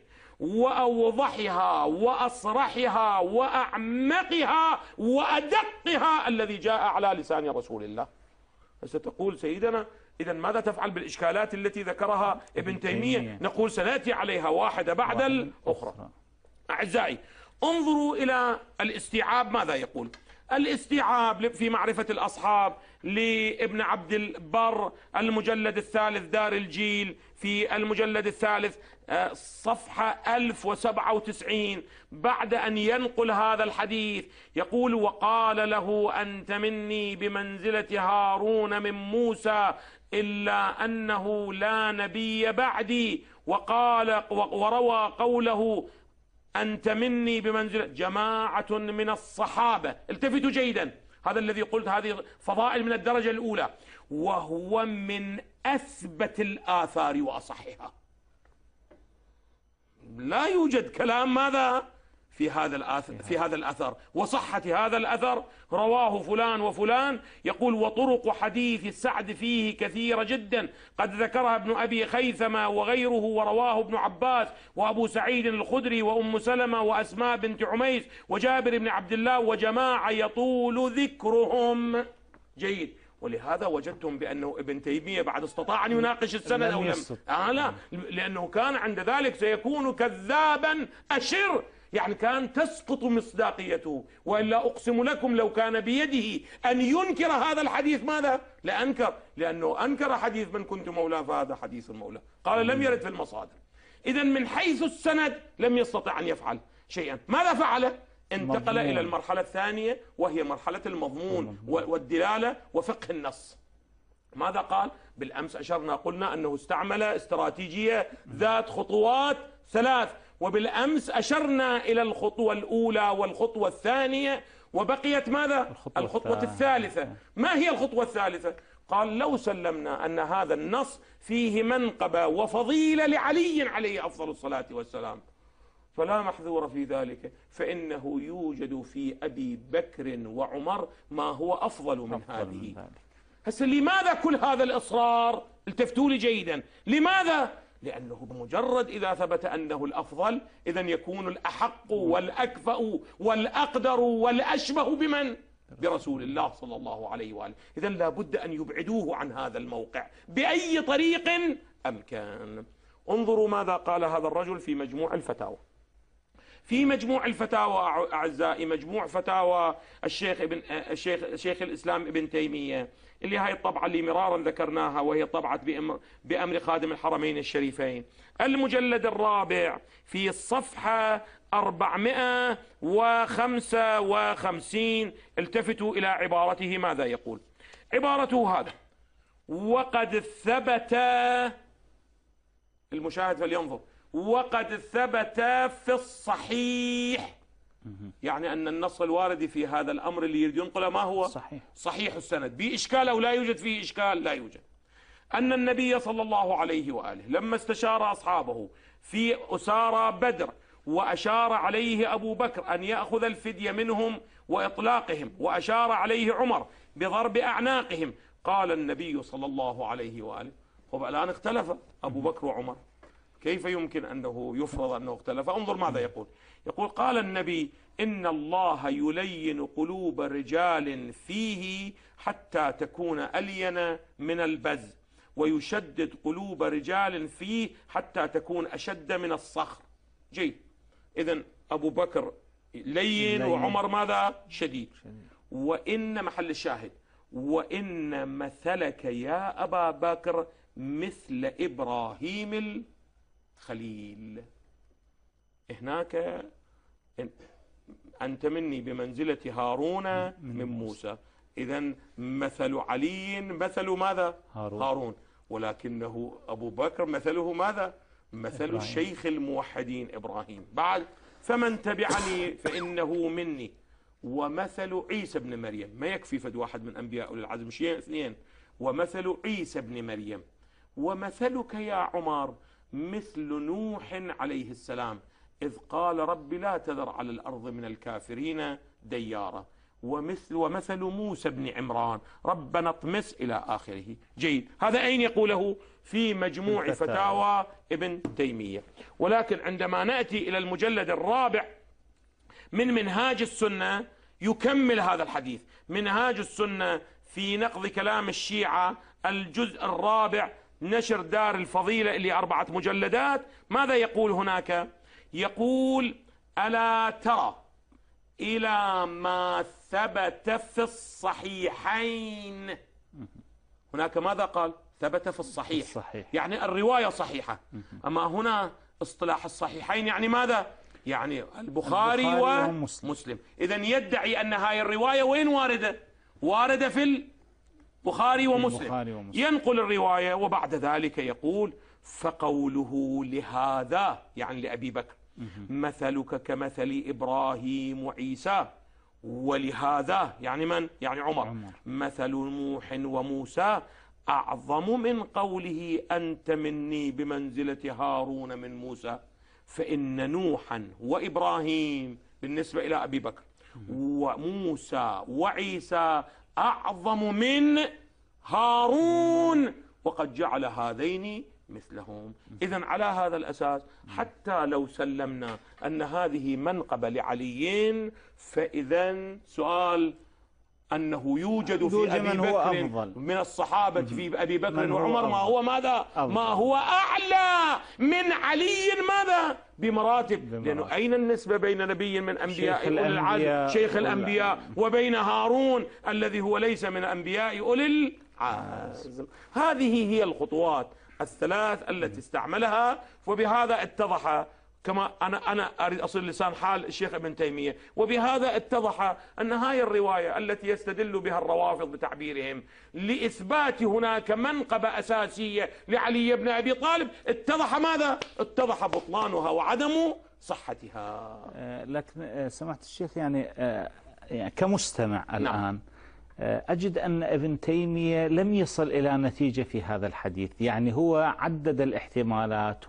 وأوضحها وأصرحها وأعمقها وأدقها الذي جاء على لسان رسول الله. ستقول سيدنا إذا ماذا تفعل بالإشكالات التي ذكرها ابن تيمية؟ نقول سنأتي عليها واحدة بعد الأخرى. أعزائي، انظروا إلى الاستيعاب ماذا يقول. الاستيعاب في معرفة الأصحاب لابن عبد البر، المجلد الثالث دار الجيل، في المجلد الثالث صفحة ألف وسبعة وتسعين، بعد أن ينقل هذا الحديث يقول: وقال له أنت مني بمنزلة هارون من موسى إلا أنه لا نبي بعدي، وقال وروى قوله أنت مني بمنزلة جماعة من الصحابة. التفتوا جيدا، هذا الذي قلت هذه فضائل من الدرجة الأولى، وهو من أثبت الآثار وأصحها. لا يوجد كلام ماذا في هذا الأثر في هذا الأثر وصحة هذا الأثر. رواه فلان وفلان، يقول: وطرق حديث سعد فيه كثيرة جدا، قد ذكرها ابن أبي خيثمة وغيره، ورواه ابن عباس وأبو سعيد الخدري وأم سلمة وأسماء بنت عميس وجابر بن عبد الله وجماعة يطول ذكرهم. جيد. ولهذا وجدتم بأنه ابن تيمية بعد استطاع أن يناقش السند أو لم؟ آه لا، لأنه كان عند ذلك سيكون كذابا أشر، يعني كان تسقط مصداقيته. وإلا أقسم لكم لو كان بيده أن ينكر هذا الحديث ماذا؟ لأنكر، لأنه أنكر حديث من كنت مولاه فهذا حديث المولى، قال لم يرد في المصادر. إذا من حيث السند لم يستطع أن يفعل شيئا. ماذا فعل؟ انتقل مضمون. إلى المرحلة الثانية وهي مرحلة المضمون والدلالة وفقه النص. ماذا قال؟ بالأمس أشرنا قلنا أنه استعمل استراتيجية ذات خطوات ثلاث، وبالأمس أشرنا إلى الخطوة الأولى والخطوة الثانية، وبقيت ماذا؟ الخطوة, الخطوة الثالثة. ما هي الخطوة الثالثة؟ قال: لو سلمنا أن هذا النص فيه منقبة وفضيلة لعلي عليه أفضل الصلاة والسلام، فلا محذور في ذلك، فإنه يوجد في أبي بكر وعمر ما هو أفضل من أفضل هذه. هسه لماذا كل هذا الإصرار؟ التفتوا لي جيدا. لماذا؟ لأنه بمجرد إذا ثبت أنه الأفضل إذا يكون الأحق والأكفأ والأقدر والأشبه بمن؟ برسول الله صلى الله عليه وآله. إذا لابد أن يبعدوه عن هذا الموقع بأي طريق أمكن. انظروا ماذا قال هذا الرجل في مجموع الفتاوى. في مجموع الفتاوى أعزائي، مجموع فتاوى الشيخ ابن الشيخ شيخ الإسلام ابن تيمية، اللي هاي الطبعة اللي مرارا ذكرناها، وهي طبعة بأمر, بأمر خادم الحرمين الشريفين، المجلد الرابع في الصفحة أربعمائة وخمسة وخمسين. التفتوا إلى عبارته ماذا يقول. عبارته هذا: وقد ثبت، المشاهد فلينظر، وقد ثبت في الصحيح، يعني أن النص الوارد في هذا الأمر اللي يريد ينقله ما هو؟ صحيح صحيح السند، بإشكال أو لا يوجد فيه إشكال؟ لا يوجد. أن النبي صلى الله عليه وآله لما استشار أصحابه في أسارى بدر وأشار عليه أبو بكر أن يأخذ الفدية منهم وإطلاقهم، وأشار عليه عمر بضرب أعناقهم، قال النبي صلى الله عليه وآله: طب الآن اختلف أبو بكر وعمر، كيف يمكن أنه يفرض أنه اختلف؟ انظر ماذا يقول. يقول: قال النبي: إن الله يلين قلوب رجال فيه حتى تكون ألين من البز، ويشدد قلوب رجال فيه حتى تكون أشد من الصخر. جيد. إذن أبو بكر لين وعمر ماذا؟ شديد. وإن محل الشاهد: وإن مثلك يا أبا بكر مثل إبراهيم الخليل. هناك أنت مني بمنزلة هارون من موسى. إذن مثل علي مثل ماذا؟ هارون, هارون. ولكنه أبو بكر مثله ماذا؟ مثل إبراهيم. الشيخ الموحدين إبراهيم. بعد: فمن تبعني فإنه مني. ومثل عيسى بن مريم، ما يكفي فد واحد من أنبياء أولي العزم، شيء اثنين. ومثل عيسى بن مريم. ومثلك يا عمر مثل نوح عليه السلام إذ قال رب لا تذر على الأرض من الكافرين ديارا. ومثل ومثل موسى بن عمران ربنا اطمس إلى آخره. جيد. هذا أين يقوله؟ في مجموع فتاوى ابن تيمية. ولكن عندما نأتي إلى المجلد الرابع من منهاج السنة يكمل هذا الحديث. منهاج السنة في نقض كلام الشيعة، الجزء الرابع، نشر دار الفضيلة، اللي أربعة مجلدات. ماذا يقول هناك؟ يقول: ألا ترى إلى ما ثبت في الصحيحين. هناك ماذا قال؟ ثبت في الصحيح، الصحيح. يعني الرواية صحيحة. أما هنا اصطلاح الصحيحين يعني ماذا؟ يعني البخاري, البخاري ومسلم. إذن يدعي أن هاي الرواية وين واردة؟ واردة في البخاري ومسلم. البخاري ومسلم. ينقل الرواية وبعد ذلك يقول: فقوله لهذا، يعني لأبي بكر، مثلك كمثل إبراهيم وعيسى، ولهذا يعني من؟ يعني عمر, عمر. مثل نوح وموسى أعظم من قوله أنت مني بمنزلة هارون من موسى. فإن نوحا وإبراهيم بالنسبة إلى أبي بكر وموسى وعيسى أعظم من هارون، وقد جعل هذين مثلهم. إذن على هذا الأساس حتى لو سلمنا أن هذه منقبة لعلي، فإذن سؤال أنه يوجد في أبي بكر من الصحابة في أبي بكر وعمر ما هو ماذا؟ ما هو أعلى من علي ماذا؟ بمراتب. لأنه أين النسبة بين نبي من أنبياء أولي العزم شيخ الأنبياء وبين هارون الذي هو ليس من أنبياء أولي العزم؟ هذه هي الخطوات الثلاث التي استعملها. وبهذا اتضح، كما أنا أنا أريد أصل لسان حال الشيخ ابن تيمية، وبهذا اتضح أن هاي الرواية التي يستدل بها الروافض بتعبيرهم لإثبات هناك منقبة أساسية لعلي بن أبي طالب، اتضح ماذا؟ اتضح بطلانها وعدم صحتها. أه لكن سمعت الشيخ يعني, أه يعني كمستمع الآن، نعم. أجد أن ابن تيمية لم يصل إلى نتيجة في هذا الحديث. يعني هو عدد الاحتمالات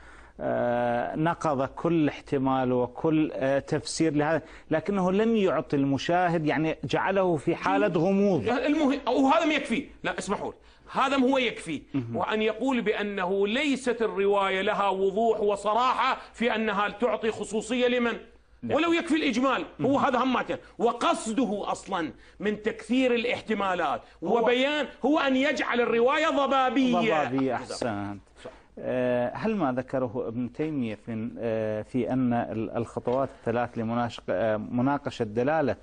ونقض كل احتمال وكل تفسير لهذا، لكنه لم يعطي المشاهد، يعني جعله في حالة غموض. المهم وهذا ما يكفي، لا اسمحوا لي، هذا هو يكفي. وأن يقول بأنه ليست الرواية لها وضوح وصراحة في أنها تعطي خصوصية لمن؟ ولو يكفي الإجمال. هو هذا همته، وقصده أصلا من تكثير الاحتمالات وبيان هو أن يجعل الرواية ضبابية. ضبابية، أحسنت. هل ما ذكره ابن تيمية في في أن الخطوات الثلاث لمناقشة دلالة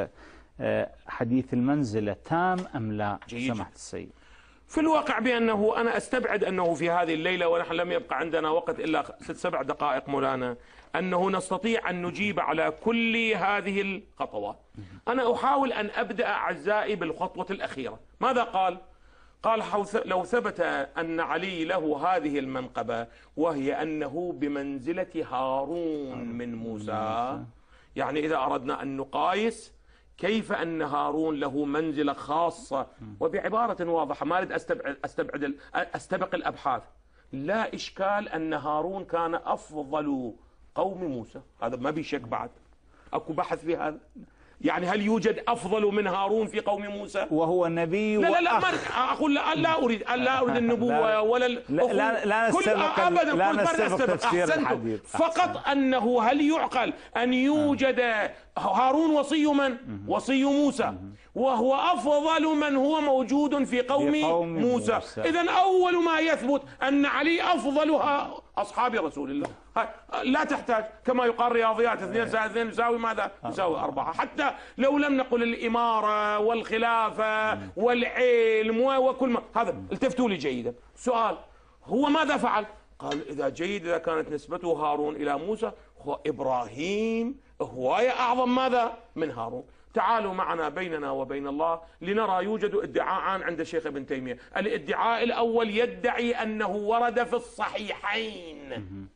حديث المنزلة تام أم لا سماحة السيد؟ في الواقع بأنه أنا أستبعد أنه في هذه الليلة، ونحن لم يبقى عندنا وقت إلا ست سبع دقائق مولانا، أنه نستطيع أن نجيب على كل هذه الخطوات. أنا أحاول أن أبدأ أعزائي بالخطوة الأخيرة. ماذا قال؟ قال لو ثبت أن علي له هذه المنقبة وهي أنه بمنزلة هارون من موسى، يعني إذا أردنا أن نقايس كيف أن هارون له منزلة خاصة، وبعبارة واضحة ما أريد أستبعد أستبعد أستبق الأبحاث، لا إشكال أن هارون كان أفضل قوم موسى، هذا ما بيشك بعد، أكو بحث في هذا. يعني هل يوجد أفضل من هارون في قوم موسى وهو نبي؟ لا لا لا ما أقول لا, لا أريد لا أريد النبوة ولا لا لا, لا نستبق أبدا لا نستبق تفسير الحديث. فقط أنه هل يعقل أن يوجد هارون وصي من؟ وصي موسى، وهو أفضل من هو موجود في قوم, في قوم موسى, موسى. إذن أول ما يثبت أن علي أفضلها أصحاب رسول الله، لا تحتاج كما يقال رياضيات اثنين زائد اثنين يساوي ماذا؟ يساوي أربعة. حتى لو لم نقل الإمارة والخلافة والعلم وكل ما هذا، التفتوا لي جيدا. سؤال، هو ماذا فعل؟ قال إذا جيد إذا كانت نسبته هارون إلى موسى، هو إبراهيم هواية أعظم ماذا؟ من هارون. تعالوا معنا بيننا وبين الله لنرى يوجد ادعاءان عند الشيخ ابن تيمية. الادعاء الأول يدعي أنه ورد في الصحيحين.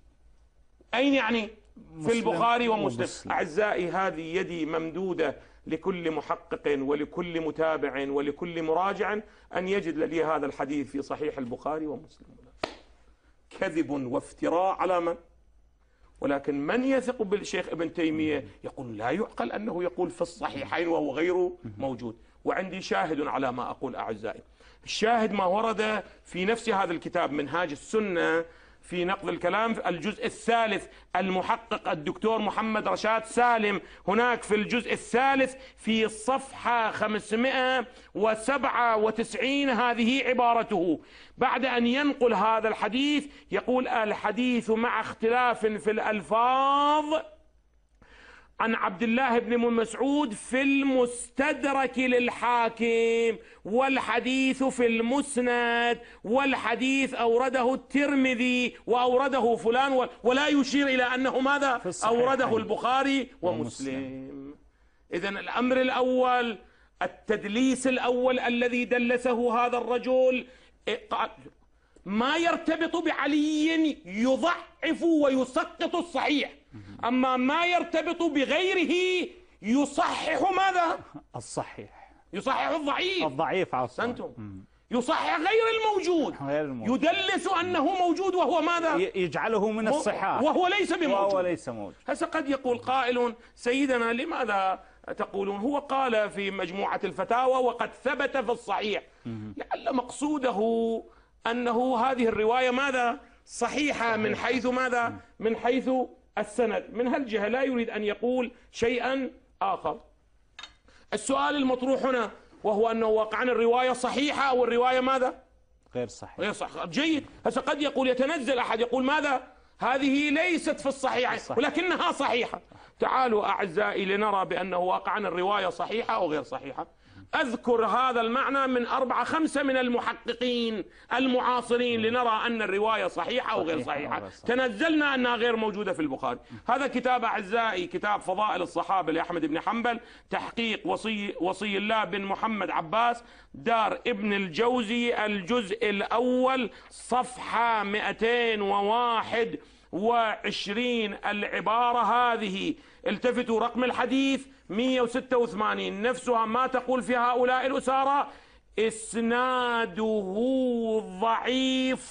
أين يعني؟ في البخاري ومسلم. ومسلم. أعزائي هذه يدي ممدودة لكل محقق ولكل متابع ولكل مراجع أن يجد لي هذا الحديث في صحيح البخاري ومسلم. كذب وافتراء على من؟ ولكن من يثق بالشيخ ابن تيمية يقول لا يعقل أنه يقول في الصحيحين وهو غير موجود. وعندي شاهد على ما أقول أعزائي. الشاهد ما ورد في نفس هذا الكتاب منهاج السنة في نقد الكلام الجزء الثالث، المحقق الدكتور محمد رشاد سالم، هناك في الجزء الثالث في الصفحة خمسمائة وسبعة وتسعين هذه عبارته. بعد أن ينقل هذا الحديث يقول الحديث مع اختلاف في الألفاظ عن عبد الله بن مسعود في المستدرك للحاكم، والحديث في المسند، والحديث أورده الترمذي وأورده فلان، ولا يشير إلى أنه ماذا؟ أورده البخاري ومسلم. إذن الأمر الأول التدليس الأول الذي دلسه هذا الرجل ما يرتبط بعلي يضعف ويسقط الصحيح، أما ما يرتبط بغيره يصحح ماذا؟ الصحيح، يصحح الضعيف الضعيف عصا، يصحح غير الموجود. غير الموجود يدلس أنه موجود وهو ماذا؟ يجعله من الصحاح وهو ليس بموجود وهو ليس موجود. هسه قد يقول قائل سيدنا لماذا تقولون هو قال في مجموعة الفتاوى وقد ثبت في الصحيح؟ لعل مقصوده أنه هذه الرواية ماذا؟ صحيحة من حيث ماذا؟ من حيث السند. من هالجهة لا يريد أن يقول شيئا آخر. السؤال المطروح هنا وهو أنه واقعا الرواية صحيحة أو الرواية ماذا؟ غير صحيحة. غير صحيحة. جيد. هسه قد يقول يتنزل أحد يقول ماذا؟ هذه ليست في الصحيح ولكنها صحيحة. تعالوا أعزائي لنرى بأنه واقعا الرواية صحيحة أو غير صحيحة. أذكر هذا المعنى من أربعة خمسة من المحققين المعاصرين لنرى أن الرواية صحيحة أو غير صحيحة. تنزلنا أنها غير موجودة في البخاري. هذا كتاب أعزائي كتاب فضائل الصحابة لأحمد بن حنبل، تحقيق وصي, وصي الله بن محمد عباس، دار ابن الجوزي، الجزء الأول صفحة مئتين وواحد وعشرين. العبارة هذه التفتوا رقم الحديث مئة وستة وثمانين، نفسها ما تقول في هؤلاء الأسارى إسناده ضعيف.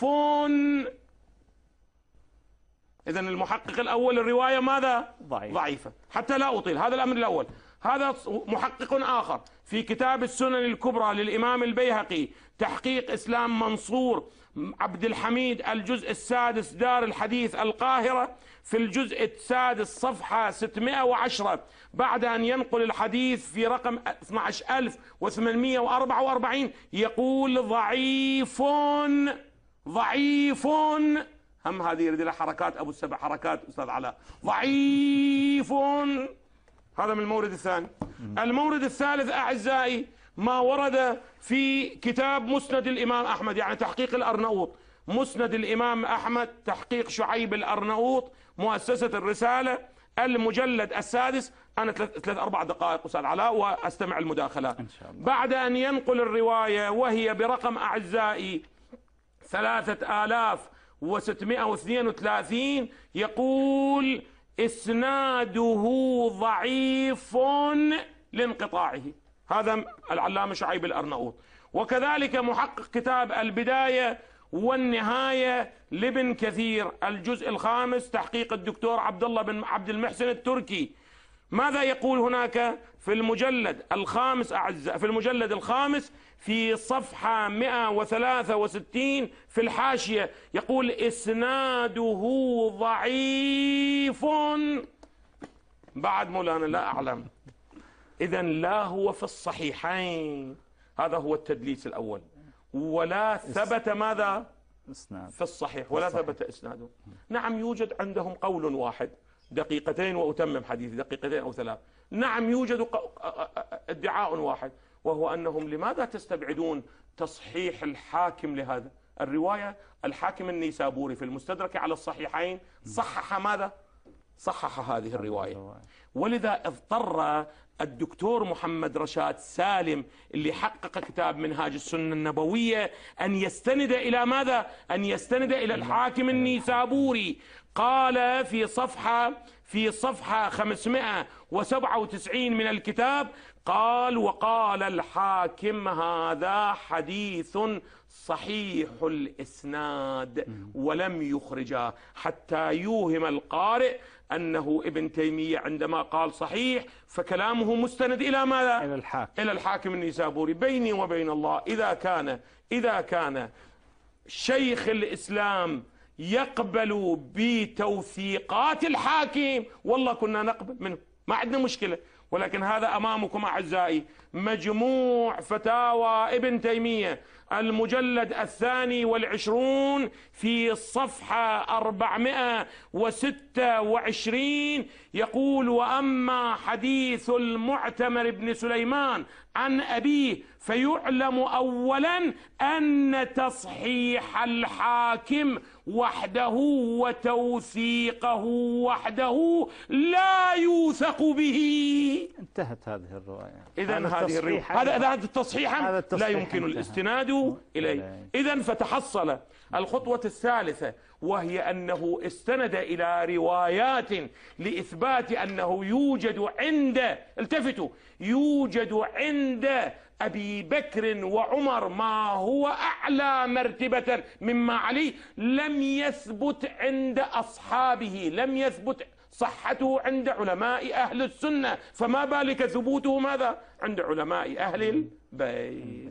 إذن المحقق الأول الرواية ماذا؟ ضعيف. ضعيفة. حتى لا أطيل، هذا الأمر الأول. هذا محقق آخر في كتاب السنن الكبرى للإمام البيهقي، تحقيق إسلام منصور عبد الحميد، الجزء السادس، دار الحديث القاهرة، في الجزء السادس صفحة ستمائة وعشرة، بعد أن ينقل الحديث في رقم اثني عشر ألف وثمانمائة وأربعة وأربعين يقول ضعيف ضعيف. هم هذه يريد لها حركات أبو السبع حركات أستاذ علاء. ضعيف. هذا من المورد الثاني. المورد الثالث أعزائي ما ورد في كتاب مسند الإمام أحمد، يعني تحقيق الأرناؤوط، مسند الإمام أحمد تحقيق شعيب الأرناؤوط، مؤسسة الرسالة، المجلد السادس. أنا ثلاث, ثلاث أربع دقائق أستاذ علاء وأستمع المداخلات إن شاء الله. بعد أن ينقل الرواية وهي برقم أعزائي ثلاثة آلاف وستمائة واثنين وثلاثين يقول إسناده ضعيف لانقطاعه. هذا العلامة شعيب الأرناؤوط. وكذلك محقق كتاب البداية والنهاية لابن كثير الجزء الخامس تحقيق الدكتور عبد الله بن عبد المحسن التركي. ماذا يقول هناك في المجلد الخامس أعزائي؟ في المجلد الخامس في صفحة مئة وثلاثة وستين في الحاشية يقول إسناده ضعيف. بعد مولانا لا أعلم، إذن لا هو في الصحيحين، هذا هو التدليس الأول، ولا ثبت ماذا في الصحيح، ولا ثبت إسناده. نعم يوجد عندهم قول واحد، دقيقتين وأتمم حديثي، دقيقتين أو ثلاث. نعم يوجد ادعاء واحد، وهو أنهم لماذا تستبعدون تصحيح الحاكم لهذا الرواية؟ الحاكم النيسابوري في المستدرك على الصحيحين صحح ماذا؟ صحح هذه الرواية. ولذا اضطر الدكتور محمد رشاد سالم اللي حقق كتاب منهاج السنة النبوية أن يستند إلى ماذا؟ أن يستند إلى الحاكم النيسابوري. قال في صفحة في صفحة خمسمائة وسبعة وتسعين من الكتاب، قال وقال الحاكم هذا حديث صحيح الإسناد ولم يخرجه، حتى يوهم القارئ أنه ابن تيمية عندما قال صحيح فكلامه مستند إلى ماذا؟ إلى الحاكم, إلى الحاكم النيسابوري. بيني وبين الله إذا كان إذا كان شيخ الإسلام يقبل بتوثيقات الحاكم والله كنا نقبل منه، ما عندنا مشكلة. ولكن هذا أمامكم أعزائي مجموع فتاوى ابن تيمية المجلد الثاني والعشرون في الصفحة أربعمائة وستة وعشرين يقول وأما حديث المعتمر بن سليمان عن أبيه فيعلم أولا أن تصحيح الحاكم وحده وتوثيقه وحده لا يوثق به. انتهت هذه الرواية. إذن هذه الرواية هذا هذا التصحيح لا يمكن الاستناد إليه. إذن فتحصل الخطوة الثالثة وهي أنه استند إلى روايات لإثبات أنه يوجد عند التفتوا يوجد عند أبي بكر وعمر ما هو أعلى مرتبة مما عليه لم يثبت عند أصحابه، لم يثبت صحته عند علماء أهل السنة، فما بالك ثبوته ماذا عند علماء أهل البيت.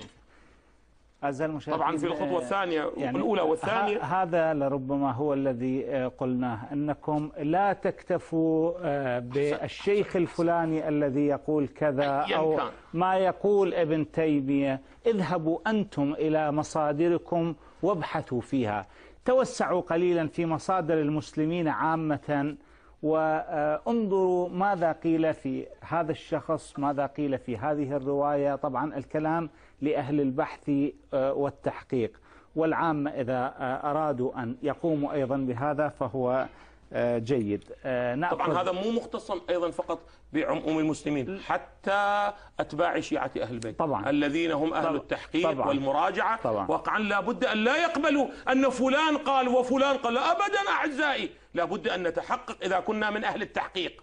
طبعا في الخطوة الثانية يعني الأولى والثانية هذا لربما هو الذي قلناه، أنكم لا تكتفوا بالشيخ الفلاني الذي يقول كذا أو ما يقول ابن تيمية، اذهبوا أنتم إلى مصادركم وابحثوا فيها، توسعوا قليلا في مصادر المسلمين عامة وانظروا ماذا قيل في هذا الشخص، ماذا قيل في هذه الرواية. طبعا الكلام لأهل البحث والتحقيق، والعامة إذا أرادوا أن يقوموا أيضا بهذا فهو جيد. طبعا هذا مو مختص أيضا فقط بعموم المسلمين، حتى أتباع شيعة أهل البيت طبعا الذين هم أهل طبعا التحقيق طبعا والمراجعة طبعا. وقعا لا بد أن لا يقبلوا أن فلان قال وفلان قال، أبدا أعزائي، لا بد أن نتحقق إذا كنا من أهل التحقيق.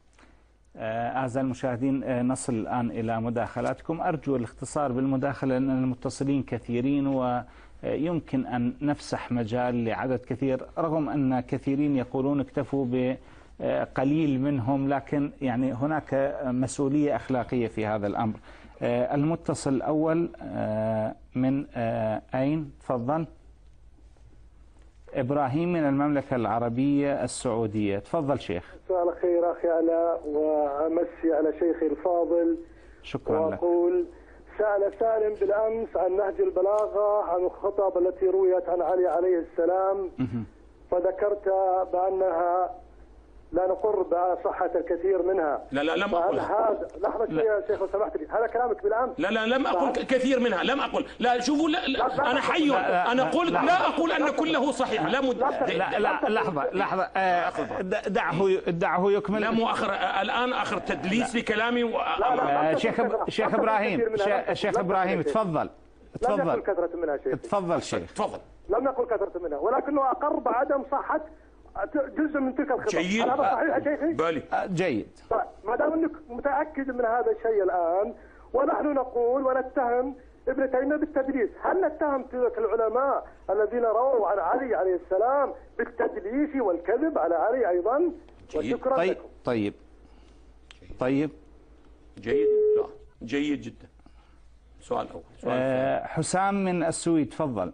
أعزائي المشاهدين نصل الآن إلى مداخلاتكم، أرجو الاختصار بالمداخلة لأن المتصلين كثيرين ويمكن أن نفسح مجال لعدد كثير، رغم أن كثيرين يقولون اكتفوا بقليل منهم، لكن يعني هناك مسؤولية أخلاقية في هذا الأمر. المتصل الأول من أين؟ تفضل. إبراهيم من المملكة العربية السعودية، تفضل شيخ. مساء الخير أخي علاء، وأمسي على شيخي الفاضل. شكرا وأقول لك. سأل سالم بالأمس عن نهج البلاغة عن الخطب التي رويت عن علي عليه السلام، فذكرت بأنها لا نقر بصحة الكثير منها. لا لا لم أقل هذا. لحظة يا شيخ لو سمحت لي، هذا كلامك بالأمس. لا لا لم أقل كثير منها، لم أقل. لا شوفوا، لا, لا, لا, لا أنا حي، أنا قلت لا, لا أقول أن كله صحيح. لا مد... لا لا لحظة لحظة دعه دعه يكمل. لا مو آخر الآن آخر تدليس لكلامي و... شيخ شيخ إبراهيم شيخ إبراهيم تفضل تفضل. لم نقل كثرة منها شيخ. تفضل شيخ. تفضل. لم نقل كثرة منها، ولكنه أقر بعدم صحة جزء من تلك الخطط. جيد. هذا صحيح يا شيخي؟ بالي. جيد. طيب ما دام انك متاكد من هذا الشيء الان، ونحن نقول ونتهم ابن تيميه بالتدليس، هل نتهم تلك العلماء الذين رووا عن علي عليه السلام بالتدليس والكذب على علي ايضا؟ وشكرا طيب لكم. طيب طيب جيد. لا. جيد جدا. سؤال اول. سؤال أه حسام من السويد تفضل.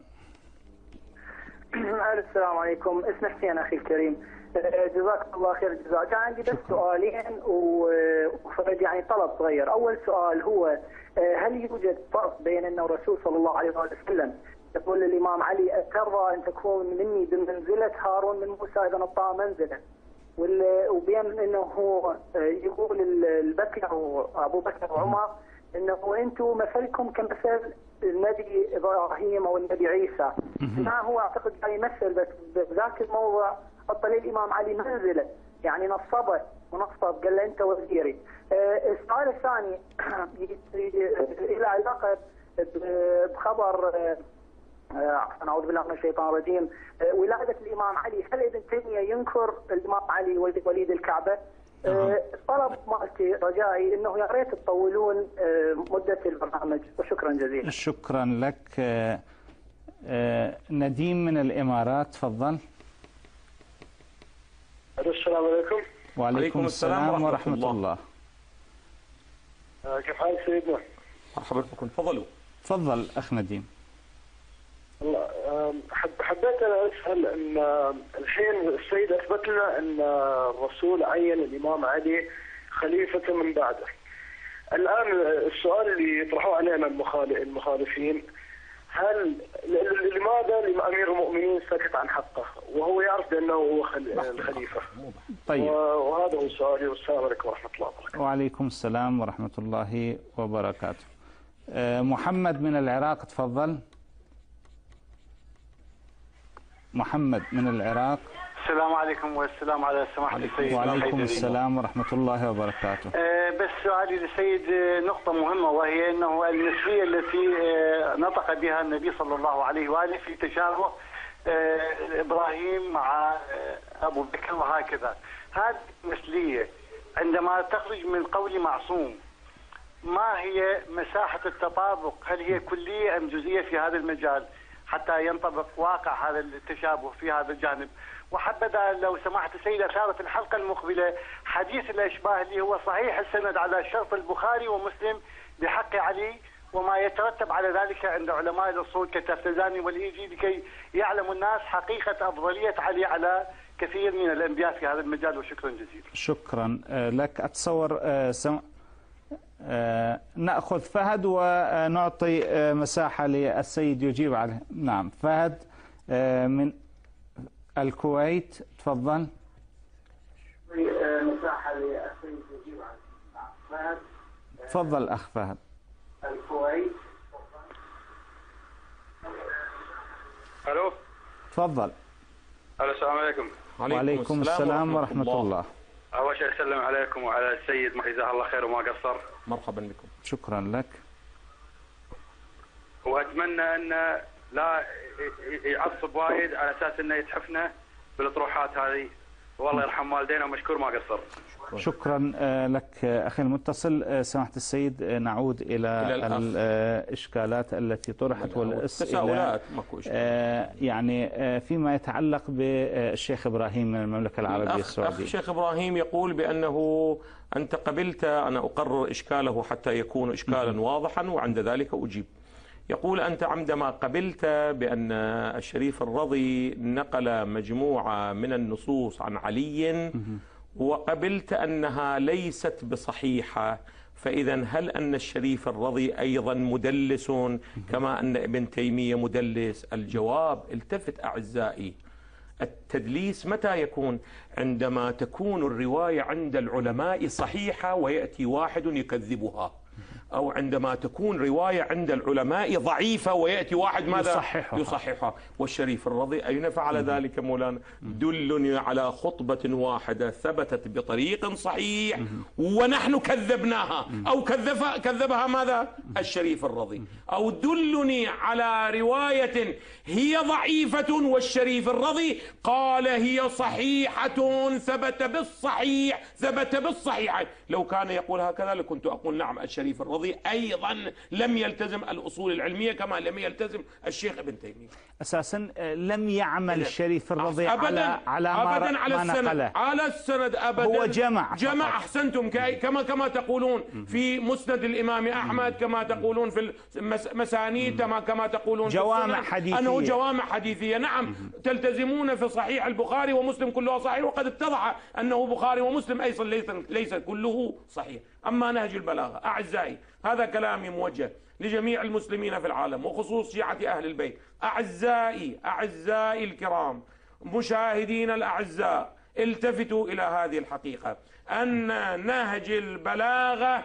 السلام عليكم، اسمي حسين اخي الكريم، جزاك الله خير الجزاء. كان عندي بس سؤالين وفرد يعني طلب صغير. اول سؤال هو هل يوجد فرق بين ان الرسول صلى الله عليه وسلم يقول للامام علي اترضى ان تكون مني بمنزله هارون من موسى اذا نطى منزلا، وبين انه هو يقول البكر وابو بكر وعمر انه انتم مثلكم كمثل النبي ابراهيم او النبي عيسى. ما هو اعتقد يعني يمثل بس بذاك الموضوع حط لي الامام علي منزله، يعني نصبه ونصب قال له انت وزيري. السؤال الثاني له علاقه بخبر نعوذ بالله من الشيطان الرجيم، ولاده الامام علي. هل ابن تيميه ينكر الامام علي وليد الكعبه؟ طلب مالتي رجائي انه يا ريت تطولون مده البرنامج، وشكرا جزيلا. شكرا لك. نديم من الامارات تفضل. السلام عليكم. وعليكم السلام ورحمه, ورحمة الله. الله. كيف حالك سيدنا؟ مرحبا بكم، تفضلوا. تفضل اخ نديم. والله حبيت انا اسال ان الحين السيد اثبت لنا ان الرسول عين الامام علي خليفه من بعده. الان السؤال اللي يطرحوه علينا المخالفين، هل لماذا امير المؤمنين سكت عن حقه وهو يعرف بانه هو الخليفه؟ طيب. وهذا هو سؤالي، والسلام عليكم ورحمه الله وبركاته. وعليكم السلام ورحمه الله وبركاته. محمد من العراق تفضل. محمد من العراق. السلام عليكم والسلام على سماحة السيد. وعليكم السلام ورحمة الله وبركاته. أه بس سؤالي للسيد نقطة مهمة، وهي أنه النسبية التي نطق بها النبي صلى الله عليه وآله في تشابه أه إبراهيم مع أبو بكر وهكذا، هذه المثلية عندما تخرج من قول معصوم ما هي مساحة التطابق؟ هل هي كلية أم جزئية في هذا المجال حتى ينطبق واقع هذا التشابه في هذا الجانب؟ وحبذا لو سمحت السيد أشار في الحلقة المقبلة حديث الأشباه اللي هو صحيح السند على شرط البخاري ومسلم بحق علي وما يترتب على ذلك عند علماء الأصول كالتفتزاني والإيجي، لكي يعلم الناس حقيقة أفضلية علي على كثير من الأنبياء في هذا المجال. وشكرا جزيلا. شكرا لك. أتصور سم... نأخذ فهد ونعطي مساحة للسيد يجيب عليه. نعم فهد من الكويت تفضل. مساحة للسيد يجيب عليه. فهد تفضل أخ فهد. الكويت. ألو تفضل. ألو السلام عليكم. وعليكم السلام ورحمة الله, الله. أول شيء أسلم عليكم وعلى السيد جزاه الله خير وما قصر. مرحبا بكم. شكرا لك. وأتمنى أن لا يعصب وايد على أساس أنه يتحفنا بالأطروحات هذه، والله يرحم والدينا ومشكور ما قصر. شكرا لك أخي المتصل. سماحة السيد نعود إلى, إلى الإشكالات التي طرحت والتساؤلات. يعني فيما يتعلق بالشيخ إبراهيم من المملكة العربية السعودية. الشيخ إبراهيم يقول بأنه أنت قبلت أنا أقرر إشكاله حتى يكون إشكالا واضحا وعند ذلك أجيب. يقول أنت عندما قبلت بأن الشريف الرضي نقل مجموعة من النصوص عن علي وقبلت أنها ليست بصحيحة، فإذا هل أن الشريف الرضي أيضا مدلس كما أن ابن تيمية مدلس؟ الجواب التفت أعزائي، التدليس متى يكون؟ عندما تكون الرواية عند العلماء صحيحة ويأتي واحد يكذبها، أو عندما تكون رواية عند العلماء ضعيفة ويأتي واحد ماذا؟ يصححها, يصححها. والشريف الرضي أين فعل ذلك مولانا؟ دلني على خطبة واحدة ثبتت بطريق صحيح ونحن كذبناها، أو كذب كذبها ماذا؟ الشريف الرضي. أو دلني على رواية هي ضعيفة والشريف الرضي قال هي صحيحة ثبت بالصحيح ثبت بالصحيح. لو كان يقول هكذا لكنت أقول نعم الشريف الرضي أيضا لم يلتزم الأصول العلمية كما لم يلتزم الشيخ ابن تيمية. أساسا لم يعمل الشريف الرضي أبداً على على ما, أبداً على ما السند نقله. على السند أبدا هو جمع جمع فقط. أحسنتم كما كما تقولون في مسند الإمام أحمد، كما تقولون في المسانيد، كما كما تقولون جوامع حديثية، أنه جوامع حديثية. نعم تلتزمون في صحيح البخاري ومسلم كله صحيح، وقد اتضح أنه بخاري ومسلم أيضا ليس ليس كله صحيح. أما نهج البلاغة أعزائي، هذا كلامي موجه لجميع المسلمين في العالم وخصوص شيعة أهل البيت. أعزائي أعزائي الكرام، مشاهدين الأعزاء، التفتوا إلى هذه الحقيقة أن نهج البلاغة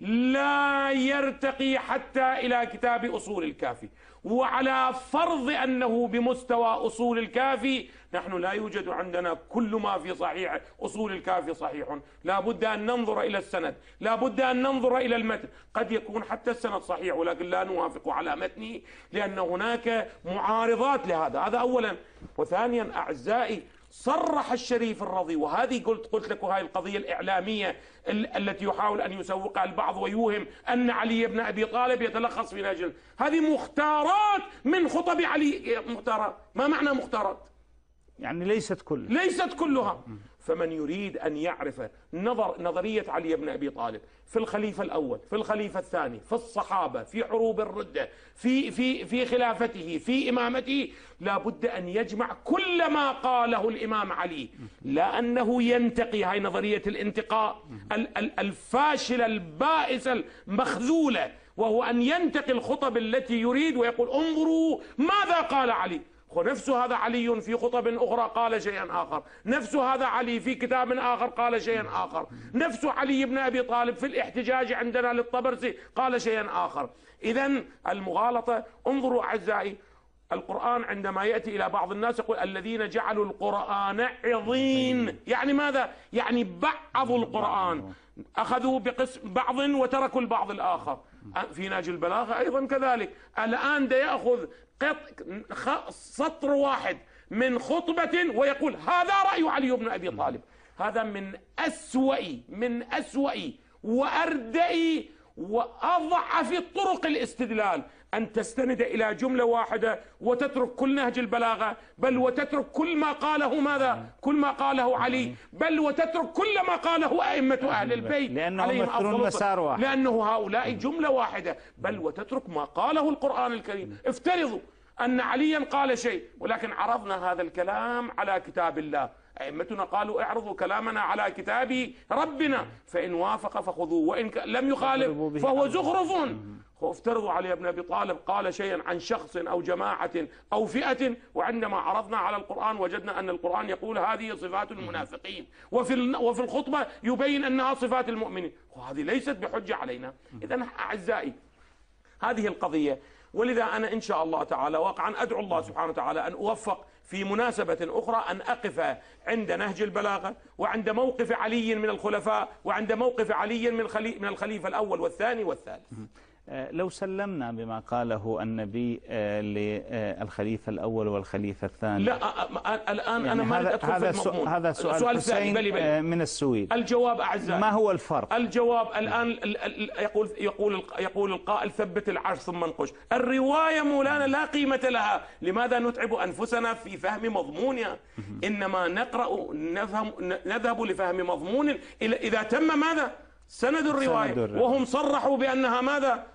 لا يرتقي حتى إلى كتاب أصول الكافي، وعلى فرض أنه بمستوى أصول الكافي نحن لا يوجد عندنا كل ما في صحيح أصول الكافي صحيح. لا بد أن ننظر إلى السند، لا بد أن ننظر إلى المتن. قد يكون حتى السند صحيح ولكن لا نوافق على متنه لأن هناك معارضات لهذا. هذا أولا. وثانيا أعزائي، صرح الشريف الرضي، وهذه قلت قلت لكم هاي القضية الإعلامية التي يحاول أن يسوقها البعض ويوهم أن علي بن أبي طالب يتلخص في نهج، هذه مختارات من خطب علي. مختارات، ما معنى مختارات؟ يعني ليست كلها ليست كلها. فمن يريد أن يعرف نظر نظرية علي بن أبي طالب في الخليفة الأول، في الخليفة الثاني، في الصحابة، في حروب الردة، في في في خلافته، في إمامته، لا بد أن يجمع كل ما قاله الإمام علي، لا أنه ينتقي، هاي نظرية الانتقاء الفاشلة البائسة المخذولة، وهو أن ينتقي الخطب التي يريد ويقول انظروا ماذا قال علي. ونفس هذا علي في خطب أخرى قال شيئا آخر، نفس هذا علي في كتاب آخر قال شيئا آخر، نفس علي بن أبي طالب في الاحتجاج عندنا للطبرسي قال شيئا آخر. إذن المغالطة. انظروا أعزائي، القرآن عندما يأتي إلى بعض الناس يقول الذين جعلوا القرآن عضين، يعني ماذا؟ يعني بعضوا القرآن، أخذوا بقسم بعض وتركوا البعض الآخر. في نهج البلاغة أيضا كذلك. الآن ده يأخذ سطر واحد من خطبة ويقول هذا رأي علي بن أبي طالب. هذا من أسوأ من أسوأ وأردأ وأضعف طرق الاستدلال، أن تستند إلى جملة واحدة وتترك كل نهج البلاغة، بل وتترك كل ما قاله ماذا؟ كل ما قاله علي، بل وتترك كل ما قاله أئمة أهل البيت لأنهم يمثلون مسار واحد، لأنه هؤلاء جملة واحدة، بل وتترك ما قاله القرآن الكريم. افترضوا أن عليا قال شيء ولكن عرضنا هذا الكلام على كتاب الله، أئمتنا قالوا اعرضوا كلامنا على كتاب ربنا، فإن وافق فخذوه وإن لم يخالف فهو زخرف. وافترضوا علي بن أبي طالب قال شيئا عن شخص أو جماعة أو فئة، وعندما عرضنا على القرآن وجدنا أن القرآن يقول هذه صفات المنافقين، وفي وفي الخطبة يبين أنها صفات المؤمنين، وهذه ليست بحجة علينا. إذن أعزائي، هذه القضية. ولذا أنا إن شاء الله تعالى واقعا أدعو الله سبحانه وتعالى أن أوفق في مناسبة أخرى أن أقف عند نهج البلاغة وعند موقف علي من الخلفاء وعند موقف علي من من الخليفة الأول والثاني والثالث. لو سلمنا بما قاله النبي للخليفة الأول والخليفة الثاني، لا الآن يعني أنا ما أدخل هذا في المضمون. هذا سؤال, سؤال حسين بلي بلي. من السويد. الجواب أعزائي، ما هو الفرق؟ الجواب الآن يقول يقول يقول القائل ثبت العرش ثم انقش. الرواية مولانا لا قيمة لها، لماذا نتعب أنفسنا في فهم مضمونها؟ إنما نقرأ نفهم نذهب لفهم مضمون إذا تم ماذا؟ سند الرواية، وهم صرحوا بأنها ماذا؟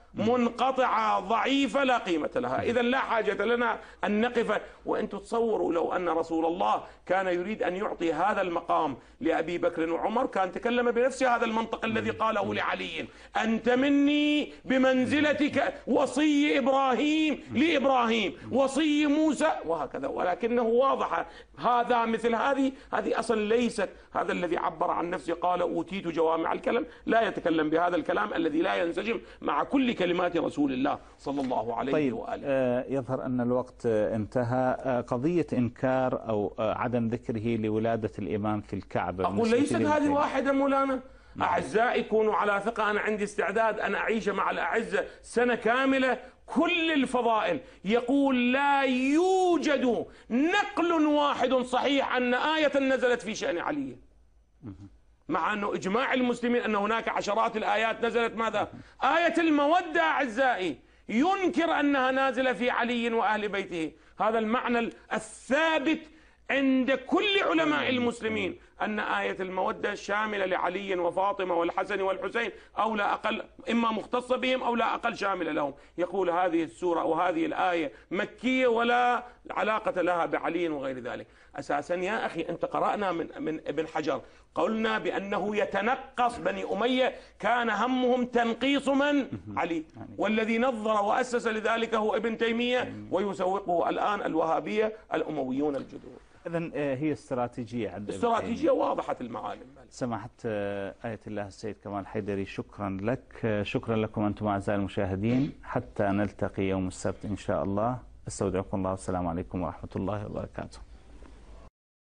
منقطعة ضعيفة لا قيمة لها. إذا لا حاجة لنا أن نقف. وأن تصوروا لو أن رسول الله كان يريد أن يعطي هذا المقام لأبي بكر وعمر كان تكلم بنفس هذا المنطق الذي قاله لعلي: أنت مني بمنزلتك وصي إبراهيم لإبراهيم وصي موسى، وهكذا. ولكنه واضح هذا مثل هذه هذه أصلا ليست هذا الذي عبر عن نفسه قال أوتيت جوامع الكلم، لا يتكلم بهذا الكلام الذي لا ينسجم مع كل كلمات رسول الله صلى الله عليه طيب وآله. آه يظهر أن الوقت انتهى. آه قضية إنكار أو آه عدم ذكره لولادة الإمام في الكعبة، أقول ليست هذه واحدة مولانا. أعزائي كونوا على ثقة، أنا عندي استعداد أن أعيش مع الأعزة سنة كاملة كل الفضائل. يقول لا يوجد نقل واحد صحيح أن آية نزلت في شأن علي، مع أنه إجماع المسلمين أن هناك عشرات الآيات نزلت. ماذا؟ آية المودة أعزائي ينكر أنها نازلة في علي وأهل بيته. هذا المعنى الثابت عند كل علماء المسلمين أن آية المودة شاملة لعلي وفاطمة والحسن والحسين، أو لا أقل، إما مختصة بهم أو لا أقل شاملة لهم. يقول هذه السورة وهذه الآية مكية ولا علاقة لها بعلي وغير ذلك. أساسا يا أخي أنت قرأنا من, من ابن حجر قلنا بأنه يتنقص بني أمية، كان همهم تنقيص من؟ علي. والذي نظر وأسس لذلك هو ابن تيمية، ويسوقه الآن الوهابية الأمويون الجدد. إذن هي استراتيجية عند استراتيجية واضحة المعالم. سماحة آية الله السيد كمال حيدري، شكرا لك. شكرا لكم أنتم أعزائي المشاهدين، حتى نلتقي يوم السبت إن شاء الله. استودعكم الله والسلام عليكم ورحمة الله وبركاته.